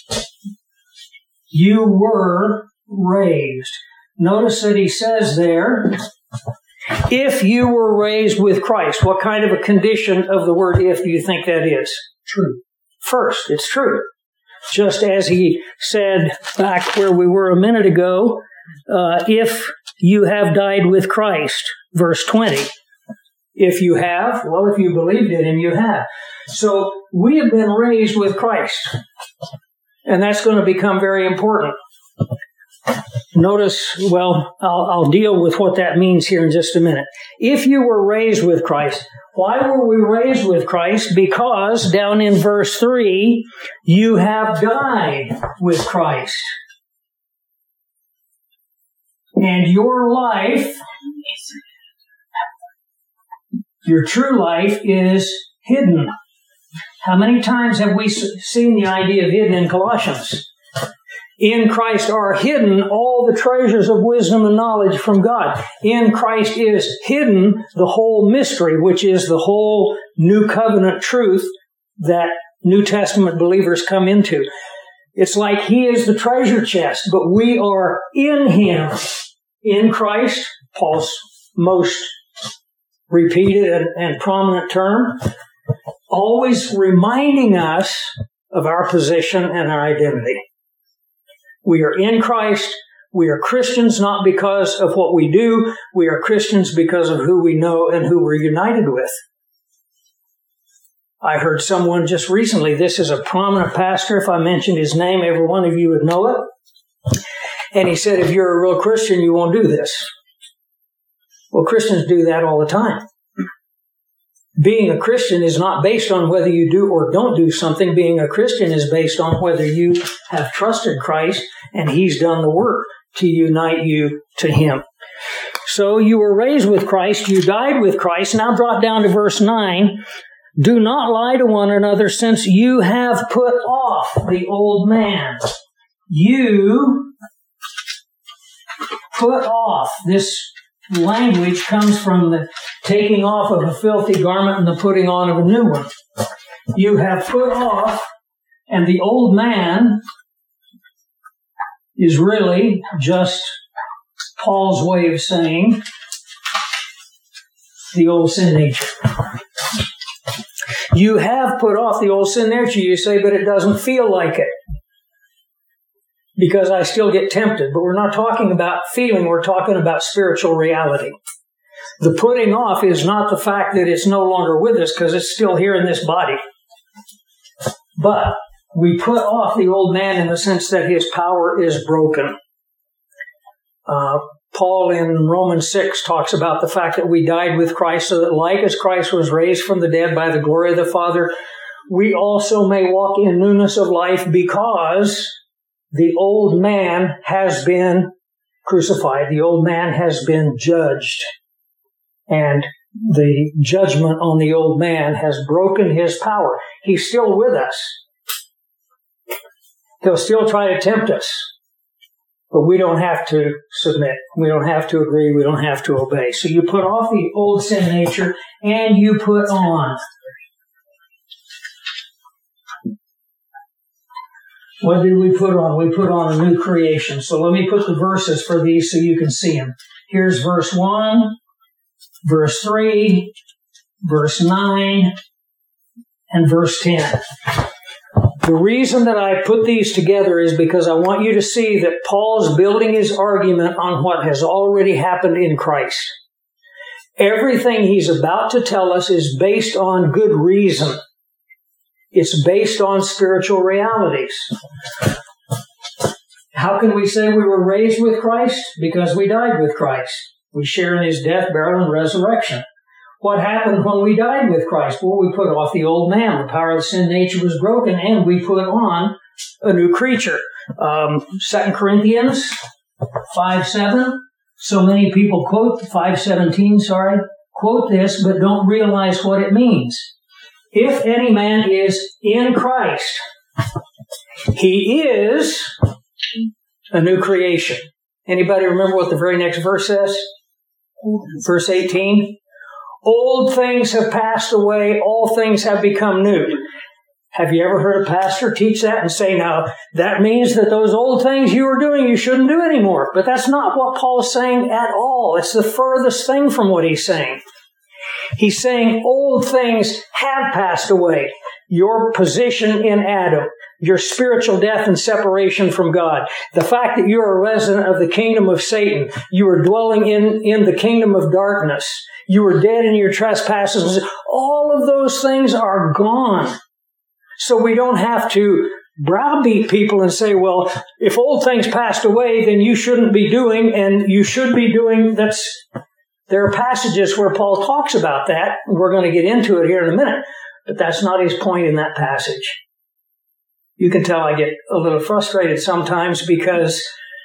You were raised. Notice that he says there, if you were raised with Christ. What kind of a condition of the word if do you think that is? True. First, it's true. Just as he said back where we were a minute ago, uh, if you have died with Christ, verse twenty. If you have, well, if you believed in him, you have. So we have been raised with Christ. And that's going to become very important. Notice, well, I'll, I'll deal with what that means here in just a minute. If you were raised with Christ, why were we raised with Christ? Because down in verse three, you have died with Christ. And your life, your true life, is hidden. How many times have we seen the idea of hidden in Colossians? In Christ are hidden all the treasures of wisdom and knowledge from God. In Christ is hidden the whole mystery, which is the whole new covenant truth that New Testament believers come into. It's like he is the treasure chest, but we are in him. In Christ, Paul's most repeated and, and prominent term, always reminding us of our position and our identity. We are in Christ. We are Christians not because of what we do. We are Christians because of who we know and who we're united with. I heard someone just recently, this is a prominent pastor. If I mentioned his name, every one of you would know it. And he said, if you're a real Christian, you won't do this. Well, Christians do that all the time. Being a Christian is not based on whether you do or don't do something. Being a Christian is based on whether you have trusted Christ and he's done the work to unite you to him. So you were raised with Christ, you died with Christ. Now drop down to verse nine. Do not lie to one another, since you have put off the old man. You put off. This language comes from the taking off of a filthy garment and the putting on of a new one. You have put off, and the old man is really just Paul's way of saying the old sin nature. You have put off the old sin nature, you say, but it doesn't feel like it. Because I still get tempted. But we're not talking about feeling, we're talking about spiritual reality. The putting off is not the fact that it's no longer with us, because it's still here in this body. But we put off the old man in the sense that his power is broken. Uh, Paul in Romans six talks about the fact that we died with Christ, so that like as Christ was raised from the dead by the glory of the Father, we also may walk in newness of life, because the old man has been crucified. The old man has been judged. And the judgment on the old man has broken his power. He's still with us. He'll still try to tempt us. But we don't have to submit. We don't have to agree. We don't have to obey. So you put off the old sin nature and you put on. What did we put on? We put on a new creation. So let me put the verses for these so you can see them. Here's verse one, verse three, verse nine, and verse ten. The reason that I put these together is because I want you to see that Paul's building his argument on what has already happened in Christ. Everything he's about to tell us is based on good reason. It's based on spiritual realities. How can we say we were raised with Christ? Because we died with Christ. We share in his death, burial, and resurrection. What happened when we died with Christ? Well, we put off the old man. The power of the sin nature was broken, and we put on a new creature. Um, Second Corinthians five seven. So many people quote, five seventeen, sorry, quote this, but don't realize what it means. If any man is in Christ, he is a new creation. Anybody remember what the very next verse says? Verse eighteen. Old things have passed away, all things have become new. Have you ever heard a pastor teach that and say, now, that means that those old things you were doing, you shouldn't do anymore? But that's not what Paul's saying at all. It's the furthest thing from what he's saying. He's saying old things have passed away. Your position in Adam, your spiritual death and separation from God, the fact that you're a resident of the kingdom of Satan, you are dwelling in, in the kingdom of darkness, you were dead in your trespasses, all of those things are gone. So we don't have to browbeat people and say, well, if old things passed away, then you shouldn't be doing, and you should be doing, that's, there are passages where Paul talks about that. We're going to get into it here in a minute, but that's not his point in that passage. You can tell I get a little frustrated sometimes because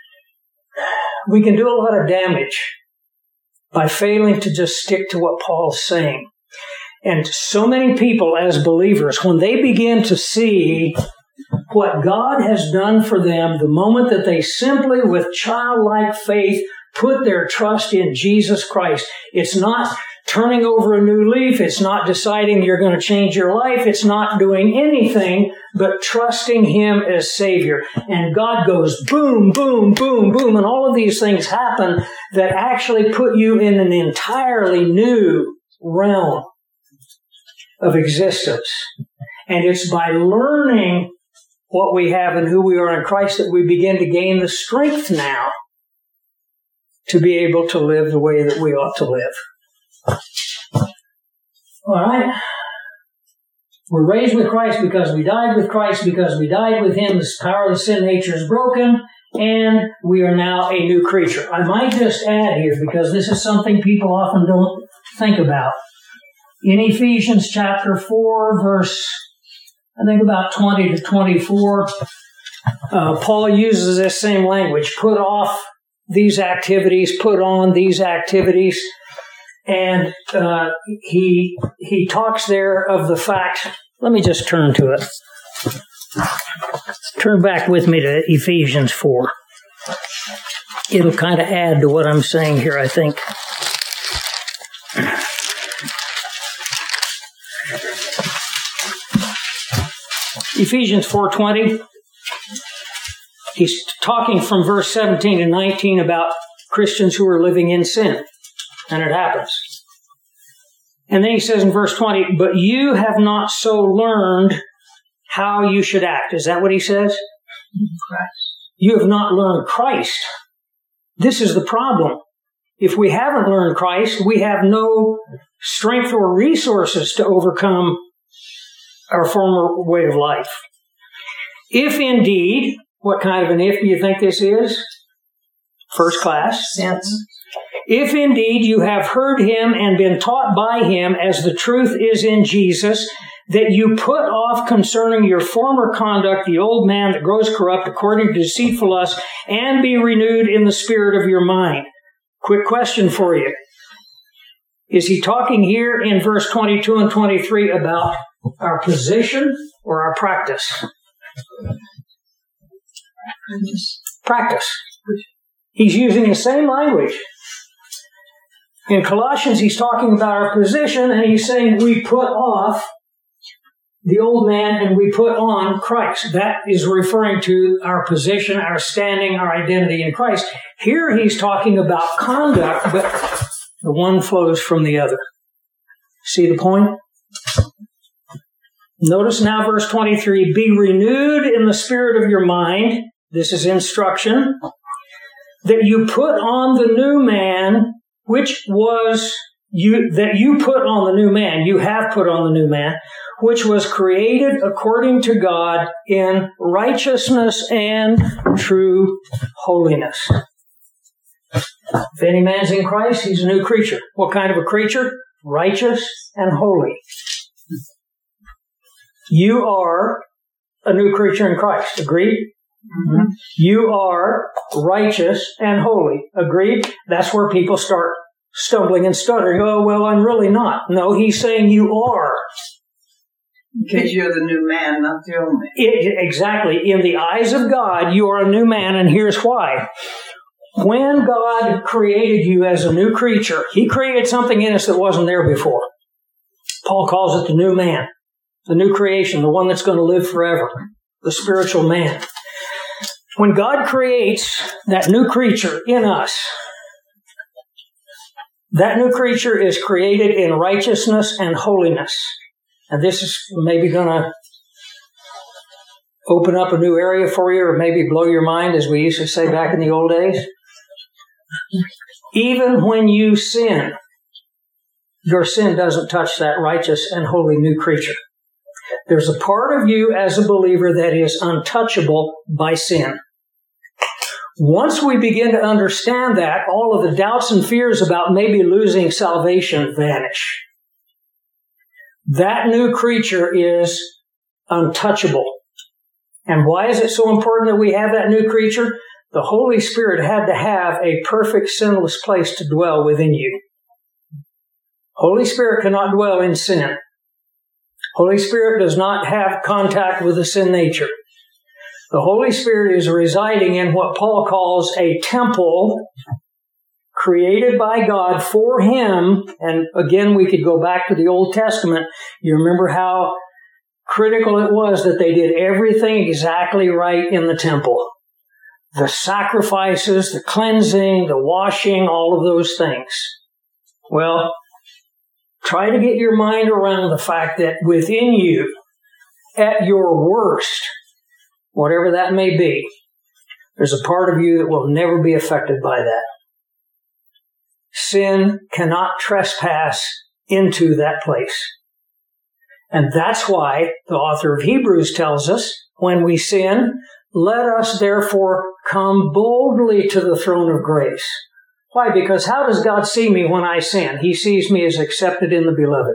we can do a lot of damage by failing to just stick to what Paul's saying. And so many people as believers, when they begin to see what God has done for them, the moment that they simply, with childlike faith, put their trust in Jesus Christ, it's not turning over a new leaf. It's not deciding you're going to change your life. It's not doing anything but trusting Him as Savior. And God goes boom, boom, boom, boom. And all of these things happen that actually put you in an entirely new realm of existence. And it's by learning what we have and who we are in Christ that we begin to gain the strength now to be able to live the way that we ought to live. All right. We're raised with Christ because we died with Christ, because we died with Him. The power of the sin nature is broken, and we are now a new creature. I might just add here, because this is something people often don't think about. In Ephesians chapter four, verse, I think about twenty to twenty-four, uh, Paul uses this same language. Put off these activities, put on these activities. And uh, he he talks there of the fact, let me just turn to it. Turn back with me to Ephesians four. It'll kind of add to what I'm saying here, I think. Ephesians four twenty. He's talking from verse seventeen to nineteen about Christians who are living in sin. And it happens. And then he says in verse twenty, but you have not so learned how you should act. Is that what he says? Christ. You have not learned Christ. This is the problem. If we haven't learned Christ, we have no strength or resources to overcome our former way of life. If indeed, what kind of an if do you think this is? First class. Sense. If indeed you have heard Him and been taught by Him as the truth is in Jesus, that you put off concerning your former conduct the old man that grows corrupt according to deceitful lust, and be renewed in the spirit of your mind. Quick question for you. Is he talking here in verse twenty-two and twenty-three about our position or our practice? Practice. He's using the same language. In Colossians, he's talking about our position, and he's saying we put off the old man and we put on Christ. That is referring to our position, our standing, our identity in Christ. Here he's talking about conduct, but the one flows from the other. See the point? Notice now verse twenty-three, be renewed in the spirit of your mind. This is instruction. That you put on the new man, which was you, that you put on the new man, you have put on the new man, which was created according to God in righteousness and true holiness. If any man's in Christ, he's a new creature. What kind of a creature? Righteous and holy. You are a new creature in Christ. Agreed? Mm-hmm. You are righteous and holy. Agreed? That's where people start stumbling and stuttering. Oh, well, I'm really not. No, he's saying you are. Because you're the new man, not the old man. It, exactly. In the eyes of God, you are a new man, and here's why. When God created you as a new creature, He created something in us that wasn't there before. Paul calls it the new man, the new creation, the one that's going to live forever, the spiritual man. When God creates that new creature in us, that new creature is created in righteousness and holiness. And this is maybe going to open up a new area for you, or maybe blow your mind, as we used to say back in the old days. Even when you sin, your sin doesn't touch that righteous and holy new creature. There's a part of you as a believer that is untouchable by sin. Once we begin to understand that, all of the doubts and fears about maybe losing salvation vanish. That new creature is untouchable. And why is it so important that we have that new creature? The Holy Spirit had to have a perfect, sinless place to dwell within you. Holy Spirit cannot dwell in sin. Holy Spirit does not have contact with the sin nature. The Holy Spirit is residing in what Paul calls a temple created by God for Him. And again, we could go back to the Old Testament. You remember how critical it was that they did everything exactly right in the temple. The sacrifices, the cleansing, the washing, all of those things. Well, try to get your mind around the fact that within you, at your worst, whatever that may be, there's a part of you that will never be affected by that. Sin cannot trespass into that place. And that's why the author of Hebrews tells us, when we sin, let us therefore come boldly to the throne of grace. Why? Because how does God see me when I sin? He sees me as accepted in the beloved.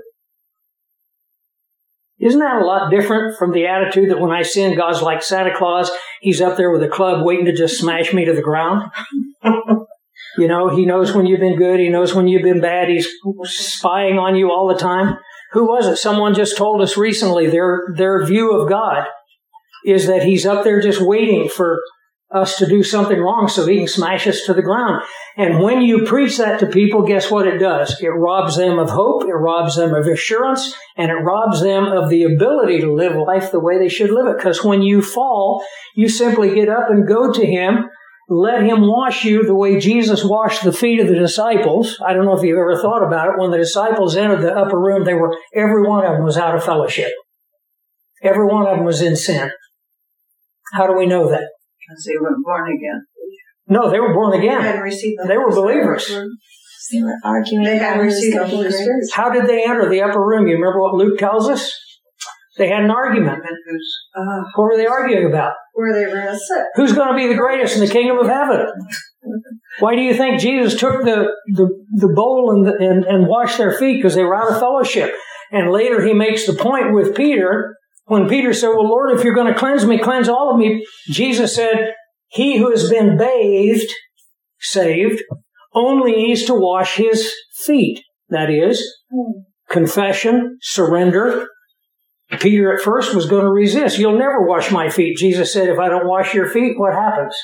Isn't that a lot different from the attitude that when I sin, God's like Santa Claus? He's up there with a club waiting to just smash me to the ground. You know, He knows when you've been good. He knows when you've been bad. He's spying on you all the time. Who was it? Someone just told us recently their, their view of God is that He's up there just waiting for us to do something wrong so He can smash us to the ground. And when you preach that to people, guess what it does? It robs them of hope, it robs them of assurance, and it robs them of the ability to live life the way they should live it. Because when you fall, you simply get up and go to Him, let Him wash you the way Jesus washed the feet of the disciples. I don't know if you've ever thought about it. When the disciples entered the upper room, they were, every one of them was out of fellowship. Every one of them was in sin. How do we know that? Because they weren't born again. No, they were born again. They hadn't received the They were believers. They were arguing. They hadn't received the Holy Spirit. How did they enter the upper room? You remember what Luke tells us? They had an argument. Uh, What were they arguing about? where they were going to sit. Who's going to be the greatest in the kingdom of heaven? Why do you think Jesus took the, the, the bowl and, the, and, and washed their feet? Because they were out of fellowship. And later He makes the point with Peter. When Peter said, well, Lord, if you're going to cleanse me, cleanse all of me. Jesus said, he who has been bathed, saved, only needs to wash his feet. That is, confession, surrender. Peter at first was going to resist. You'll never wash my feet. Jesus said, if I don't wash your feet, what happens?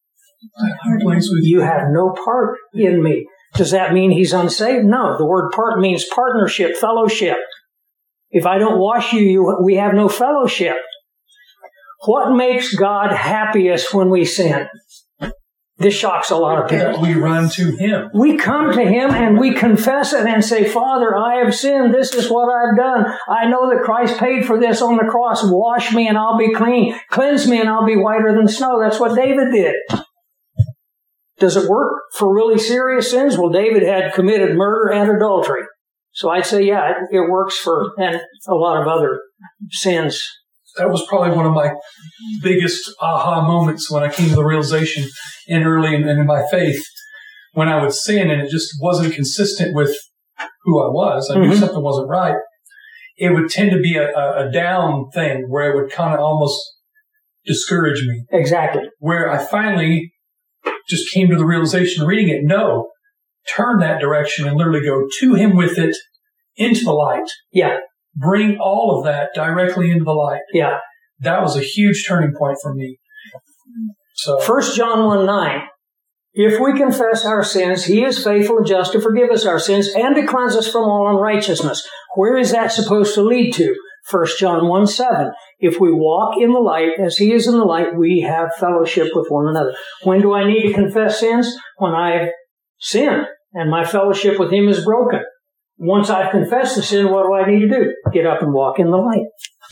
You have no part in me. Does that mean he's unsaved? No. The word part means partnership, fellowship. If I don't wash you, you, we have no fellowship. What makes God happiest when we sin? This shocks a lot of people. We run to Him. We come to Him and we confess it and say, Father, I have sinned. This is what I've done. I know that Christ paid for this on the cross. Wash me and I'll be clean. Cleanse me and I'll be whiter than snow. That's what David did. Does it work for really serious sins? Well, David had committed murder and adultery. So I'd say, yeah, it, it works for and a lot of other sins. That was probably one of my biggest aha moments when I came to the realization in early in, in my faith, when I would sin and it just wasn't consistent with who I was. I knew mm-hmm. something wasn't right. It would tend to be a, a, a down thing where it would kind of almost discourage me. Exactly. Where I finally just came to the realization reading it, no, turn that direction and literally go to him with it into the light. Yeah. Bring all of that directly into the light. Yeah. That was a huge turning point for me. So, First John one nine. If we confess our sins, he is faithful and just to forgive us our sins and to cleanse us from all unrighteousness. Where is that supposed to lead to? First John one seven. If we walk in the light as he is in the light, we have fellowship with one another. When do I need to confess sins? When I've sinned and my fellowship with him is broken. Once I've confessed the sin, what do I need to do? Get up and walk in the light.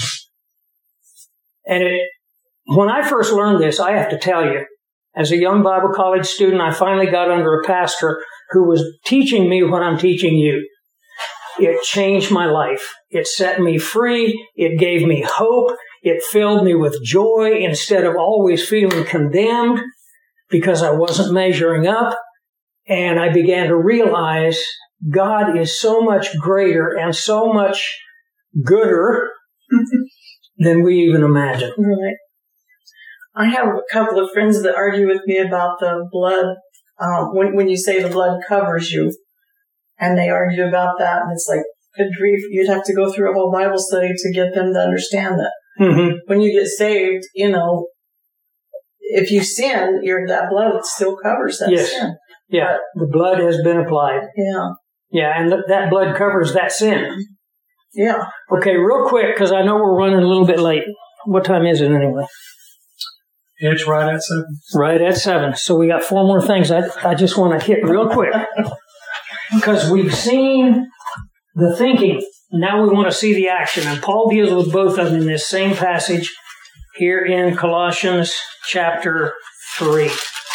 And it, when I first learned this, I have to tell you, as a young Bible college student, I finally got under a pastor who was teaching me what I'm teaching you. It changed my life. It set me free. It gave me hope. It filled me with joy instead of always feeling condemned because I wasn't measuring up. And I began to realize God is so much greater and so much gooder than we even imagine. Right. I have a couple of friends that argue with me about the blood, um, when, when you say the blood covers you. And they argue about that, and it's like, good grief, you'd have to go through a whole Bible study to get them to understand that. Mm-hmm. When you get saved, you know, if you sin, your that blood still covers that yes. sin. Yeah, the blood has been applied. Yeah. Yeah, and th- that blood covers that sin. Yeah. Okay, real quick, because I know we're running a little bit late. What time is it anyway? It's right at seven. Right at seven. So we got four more things I, I just want to hit real quick. Because we've seen the thinking. Now we want to see the action. And Paul deals with both of them in this same passage here in Colossians chapter three.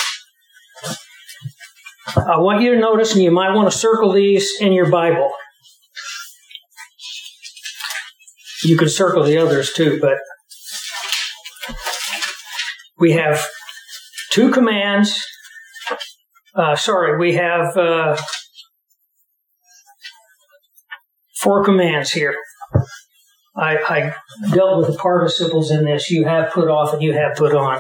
I want you to notice, and you might want to circle these in your Bible. You can circle the others too, but we have two commands. Uh, sorry, we have uh, four commands here. I, I dealt with the participles in this. You have put off and you have put on.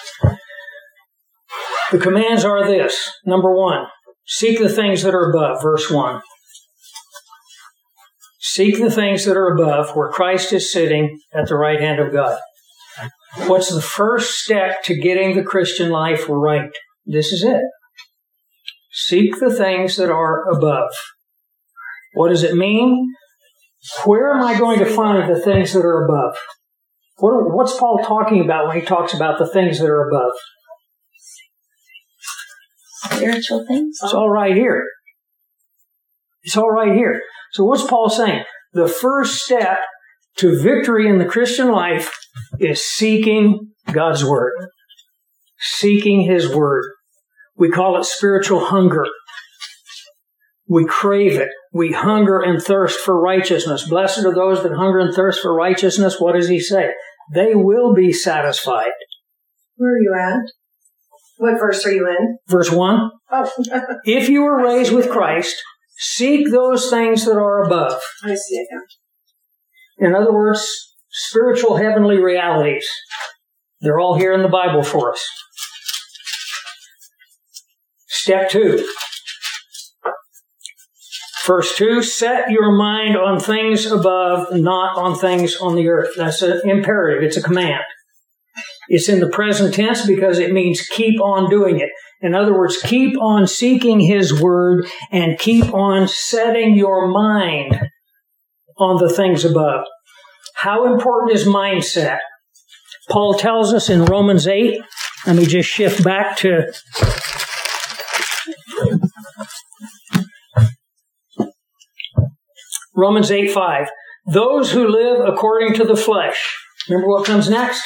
The commands are this. Number one, seek the things that are above, verse one. Seek the things that are above, where Christ is sitting at the right hand of God. What's the first step to getting the Christian life right? This is it. Seek the things that are above. What does it mean? Where am I going to find the things that are above? What, what's Paul talking about when he talks about the things that are above? Spiritual things? It's all right here. It's all right here. So what's Paul saying? The first step to victory in the Christian life is seeking God's Word. Seeking His Word. We call it spiritual hunger. We crave it. We hunger and thirst for righteousness. Blessed are those that hunger and thirst for righteousness. What does he say? They will be satisfied. Where are you at? What verse are you in? Verse one. Oh. If you were raised with Christ, seek those things that are above. I see it now. In other words, spiritual heavenly realities. They're all here in the Bible for us. Step two. Verse two, set your mind on things above, not on things on the earth. That's an imperative. It's a command. It's in the present tense because it means keep on doing it. In other words, keep on seeking His Word and keep on setting your mind on the things above. How important is mindset? Paul tells us in Romans eight, let me just shift back to Romans eight five. Those who live according to the flesh. Remember what comes next?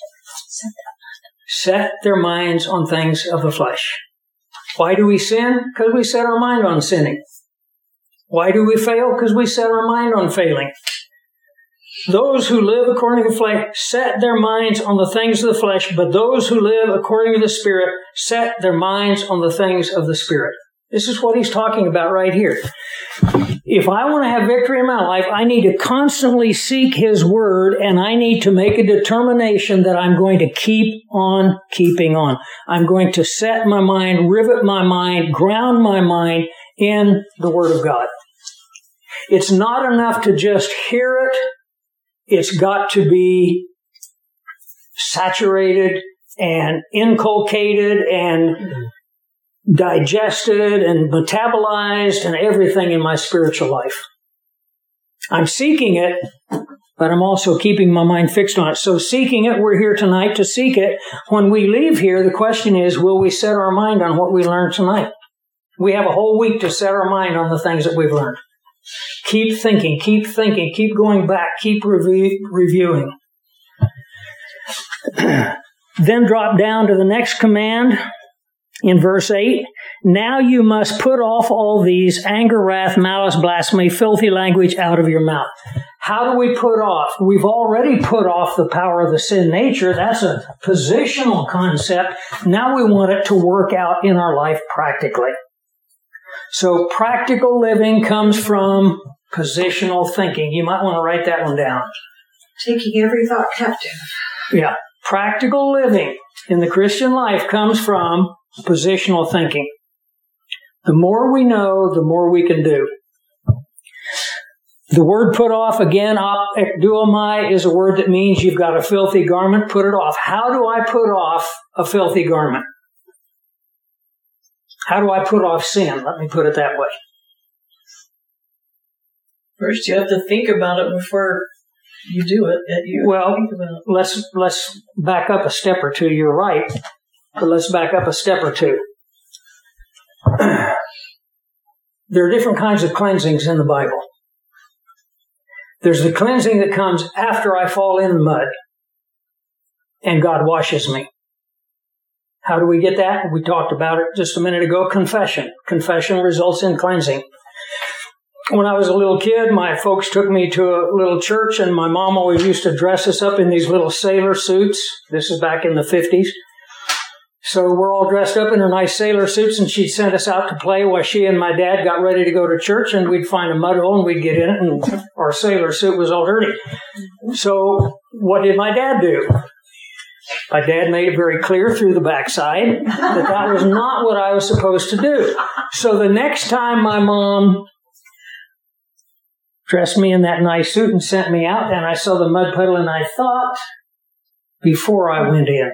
Set their minds on things of the flesh. Why do we sin? Because we set our mind on sinning. Why do we fail? Because we set our mind on failing. Those who live according to the flesh set their minds on the things of the flesh, but those who live according to the Spirit set their minds on the things of the Spirit. This is what he's talking about right here. If I want to have victory in my life, I need to constantly seek His Word, and I need to make a determination that I'm going to keep on keeping on. I'm going to set my mind, rivet my mind, ground my mind in the Word of God. It's not enough to just hear it. It's got to be saturated and inculcated and digested and metabolized and everything in my spiritual life. I'm seeking it, but I'm also keeping my mind fixed on it. So seeking it, we're here tonight to seek it. When we leave here, the question is, will we set our mind on what we learned tonight? We have a whole week to set our mind on the things that we've learned. Keep thinking, keep thinking, keep going back, keep review, reviewing. Then drop down to the next command in verse eight. Now you must put off all these: anger, wrath, malice, blasphemy, filthy language out of your mouth. How do we put off? We've already put off the power of the sin nature. That's a positional concept. Now we want it to work out in our life practically. So practical living comes from positional thinking. You might want to write that one down. Taking every thought captive. Yeah. Practical living in the Christian life comes from positional thinking. The more we know, the more we can do. The word put off, again, ekduomai, is a word that means you've got a filthy garment, put it off. How do I put off a filthy garment? How do I put off sin? Let me put it that way. First, you have to think about it before you do it. You well, think about it. let's let's back up a step or two. You're right, but let's back up a step or two. There are different kinds of cleansings in the Bible. There's the cleansing that comes after I fall in the mud and God washes me. How do we get that? We talked about it just a minute ago. Confession. Confession results in cleansing. When I was a little kid, my folks took me to a little church, and my mom always used to dress us up in these little sailor suits. This is back in the fifties. So we're all dressed up in our nice sailor suits, and she'd send us out to play while she and my dad got ready to go to church, and we'd find a mud hole, and we'd get in it, and our sailor suit was all dirty. So what did my dad do? My dad made it very clear through the backside that that was not what I was supposed to do. So the next time my mom dressed me in that nice suit and sent me out, and I saw the mud puddle, and I thought before I went in.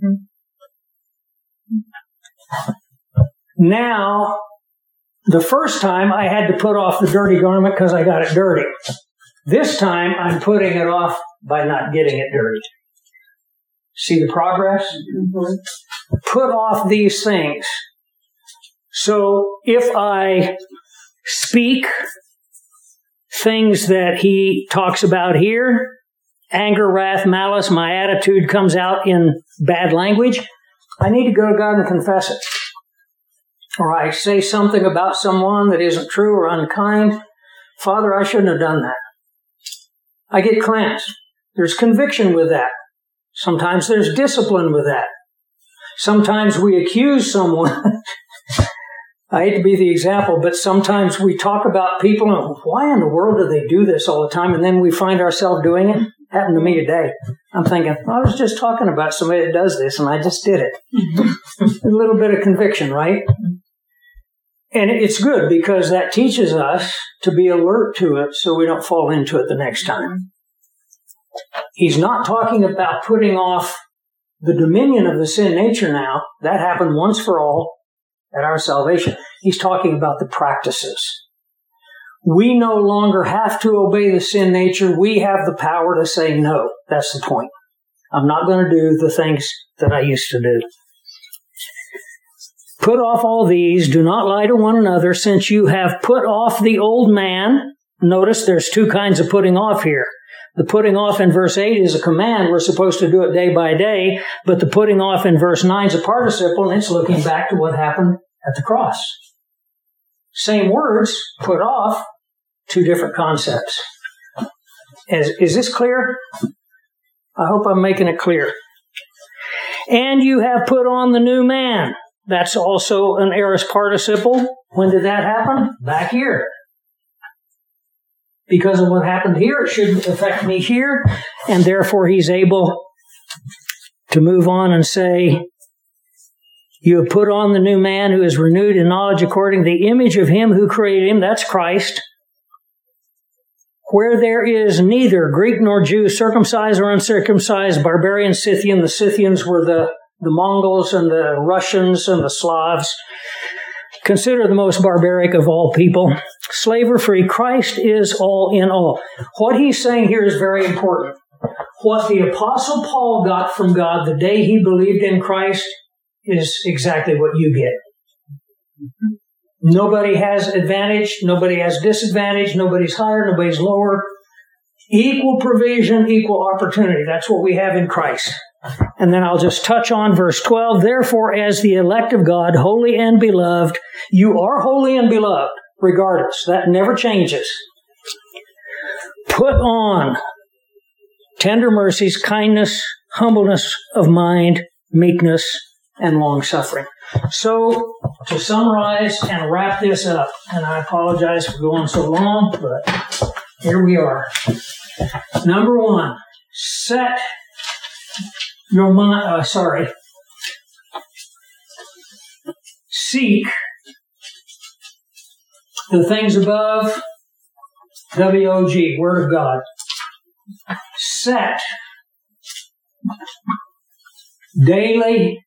Mm-hmm. Now, the first time I had to put off the dirty garment because I got it dirty. This time I'm putting it off by not getting it dirty. See the progress? Mm-hmm. Put off these things. So if I speak things that he talks about here, anger, wrath, malice, my attitude comes out in bad language, I need to go to God and confess it. Or I say something about someone that isn't true or unkind. Father, I shouldn't have done that. I get cleansed. There's conviction with that. Sometimes there's discipline with that. Sometimes we accuse someone. I hate to be the example, but sometimes we talk about people and why in the world do they do this all the time? And then we find ourselves doing it. Happened to me today. I'm thinking, I was just talking about somebody that does this and I just did it. A little bit of conviction, right? And it's good because that teaches us to be alert to it so we don't fall into it the next time. He's not talking about putting off the dominion of the sin nature now. That happened once for all at our salvation. He's talking about the practices. We no longer have to obey the sin nature. We have the power to say no. That's the point. I'm not going to do the things that I used to do. Put off all these. Do not lie to one another, since you have put off the old man. Notice there's two kinds of putting off here. The putting off in verse eight is a command. We're supposed to do it day by day. But the putting off in verse nine is a participle, and it's looking back to what happened at the cross. Same words, put off, two different concepts. Is, is this clear? I hope I'm making it clear. And you have put on the new man. That's also an aorist participle. When did that happen? Back here. because of what happened here, it shouldn't affect me here. And therefore, he's able to move on and say, you have put on the new man who is renewed in knowledge according to the image of him who created him. That's Christ. Where there is neither Greek nor Jew, circumcised or uncircumcised, barbarian, Scythian. The Scythians were the, the Mongols and the Russians and the Slavs. Consider the most barbaric of all people. Slave or free, Christ is all in all. What he's saying here is very important. What the Apostle Paul got from God the day he believed in Christ is exactly what you get. Nobody has advantage, nobody has disadvantage, nobody's higher, nobody's lower. Equal provision, equal opportunity. That's what we have in Christ. And then I'll just touch on verse twelve. Therefore, as the elect of God, holy and beloved, you are holy and beloved, regardless. That never changes. Put on tender mercies, kindness, humbleness of mind, meekness, and long-suffering. So, to summarize and wrap this up, and I apologize for going so long, but here we are. Number one, set your mind, uh, sorry, seek the things above, W O G, Word of God. Set daily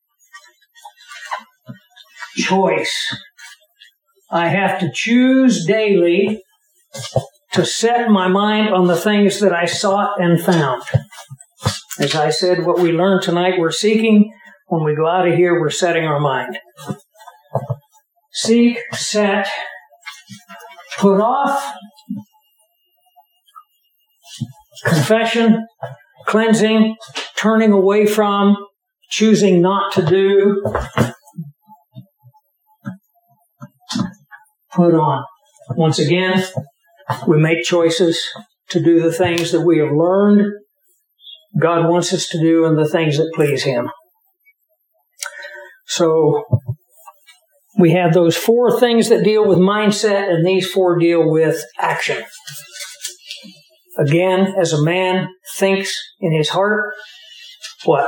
choice. I have to choose daily to set my mind on the things that I sought and found. As I said, what we learned tonight, we're seeking. When we go out of here, we're setting our mind. Seek, set, put off, confession, cleansing, turning away from, choosing not to do, put on. Once again, we make choices to do the things that we have learned God wants us to do and the things that please Him. So, we have those four things that deal with mindset, and these four deal with action. Again, as a man thinks in his heart, what?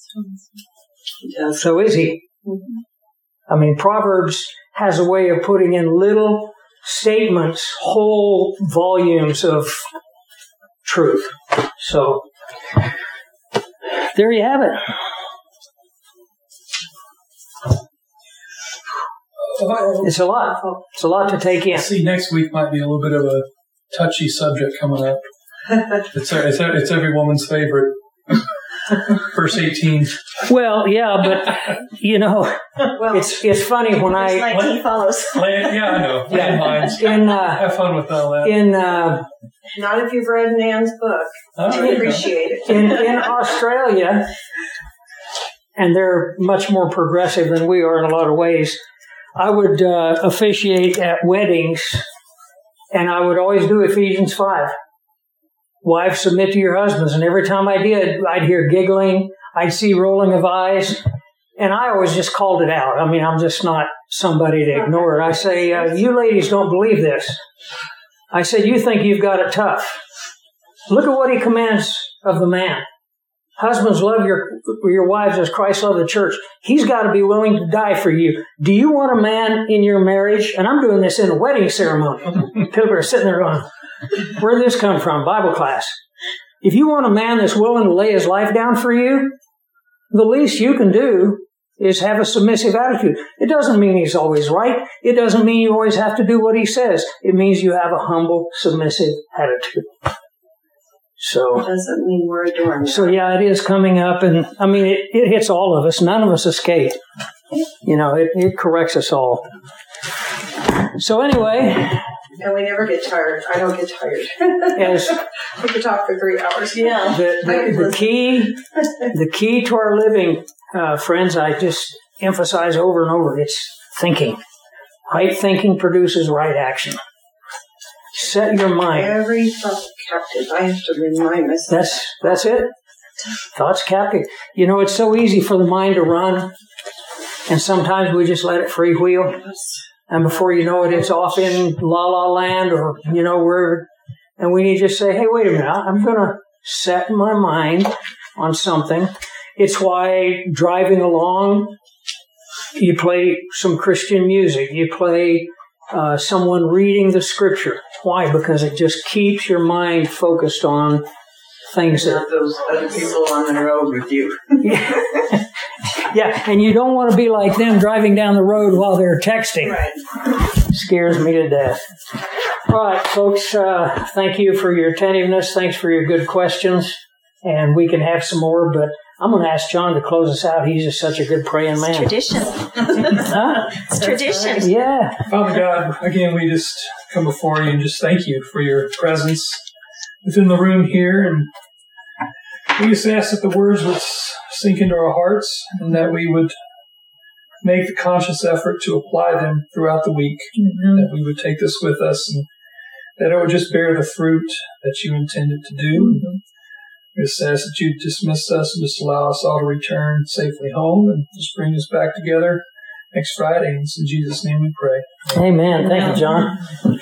So is he. I mean, Proverbs has a way of putting in little statements, whole volumes of truth. So, there you have it. It's a lot. It's a lot to take in. See, next week might be a little bit of a touchy subject coming up. It's it's, it's every woman's favorite. Verse eighteen. Well, yeah, but you know, well, it's it's funny when I nineteen follows. Land, yeah, I know. Yeah, Landmines. in uh, have fun with all that. In uh, not if you've read Nan's book. Oh, I appreciate it. In in Australia, and they're much more progressive than we are in a lot of ways. I would uh, officiate at weddings, and I would always do Ephesians five. Wives, submit to your husbands. And every time I did, I'd hear giggling. I'd see rolling of eyes. And I always just called it out. I mean, I'm just not somebody to ignore it. I say, uh, you ladies don't believe this. I said, you think you've got it tough. Look at what he commands of the man. Husbands, love your your wives as Christ loved the church. He's got to be willing to die for you. Do you want a man in your marriage? And I'm doing this in a wedding ceremony. People are sitting there going, where did this come from? Bible class. If you want a man that's willing to lay his life down for you, the least you can do is have a submissive attitude. It doesn't mean he's always right. It doesn't mean you always have to do what he says. It means you have a humble, submissive attitude. So, it doesn't mean we're adoring. So yeah, it is coming up, and I mean, it, it hits all of us. None of us escape. You know, it, it corrects us all. So anyway. And we never get tired. I don't get tired. As we could talk for three hours. Yeah. The, the, the key, the key to our living, uh, friends, I just emphasize over and over, it's thinking. Right thinking produces right action. Set your mind. Every thought captive. I have to remind myself. That's that's it. Thoughts captive. You know, it's so easy for the mind to run, and sometimes we just let it freewheel, and before you know it, it's off in La La Land, or you know where And we need to just say, hey, wait a minute, I'm going to set my mind on something. It's why driving along, you play some Christian music. You play uh, someone reading the scripture. Why? Because it just keeps your mind focused on things Not that... those other people on the road with you. Yeah. Yeah, and you don't want to be like them driving down the road while they're texting. Right. Scares me to death. All right, folks, uh, thank you for your attentiveness. Thanks for your good questions. And we can have some more, but I'm going to ask John to close us out. He's just such a good praying man. Tradition. Huh? It's tradition. Yeah. Father God, again, we just come before you and just thank you for your presence within the room here. And we just ask that the words would sink into our hearts and that we would make the conscious effort to apply them throughout the week. Mm-hmm. That we would take this with us and that it would just bear the fruit that you intended to do. Mm-hmm. We just ask that you dismiss us and just allow us all to return safely home and just bring us back together next Friday. And it's in Jesus' name we pray. Amen. Thank you, John.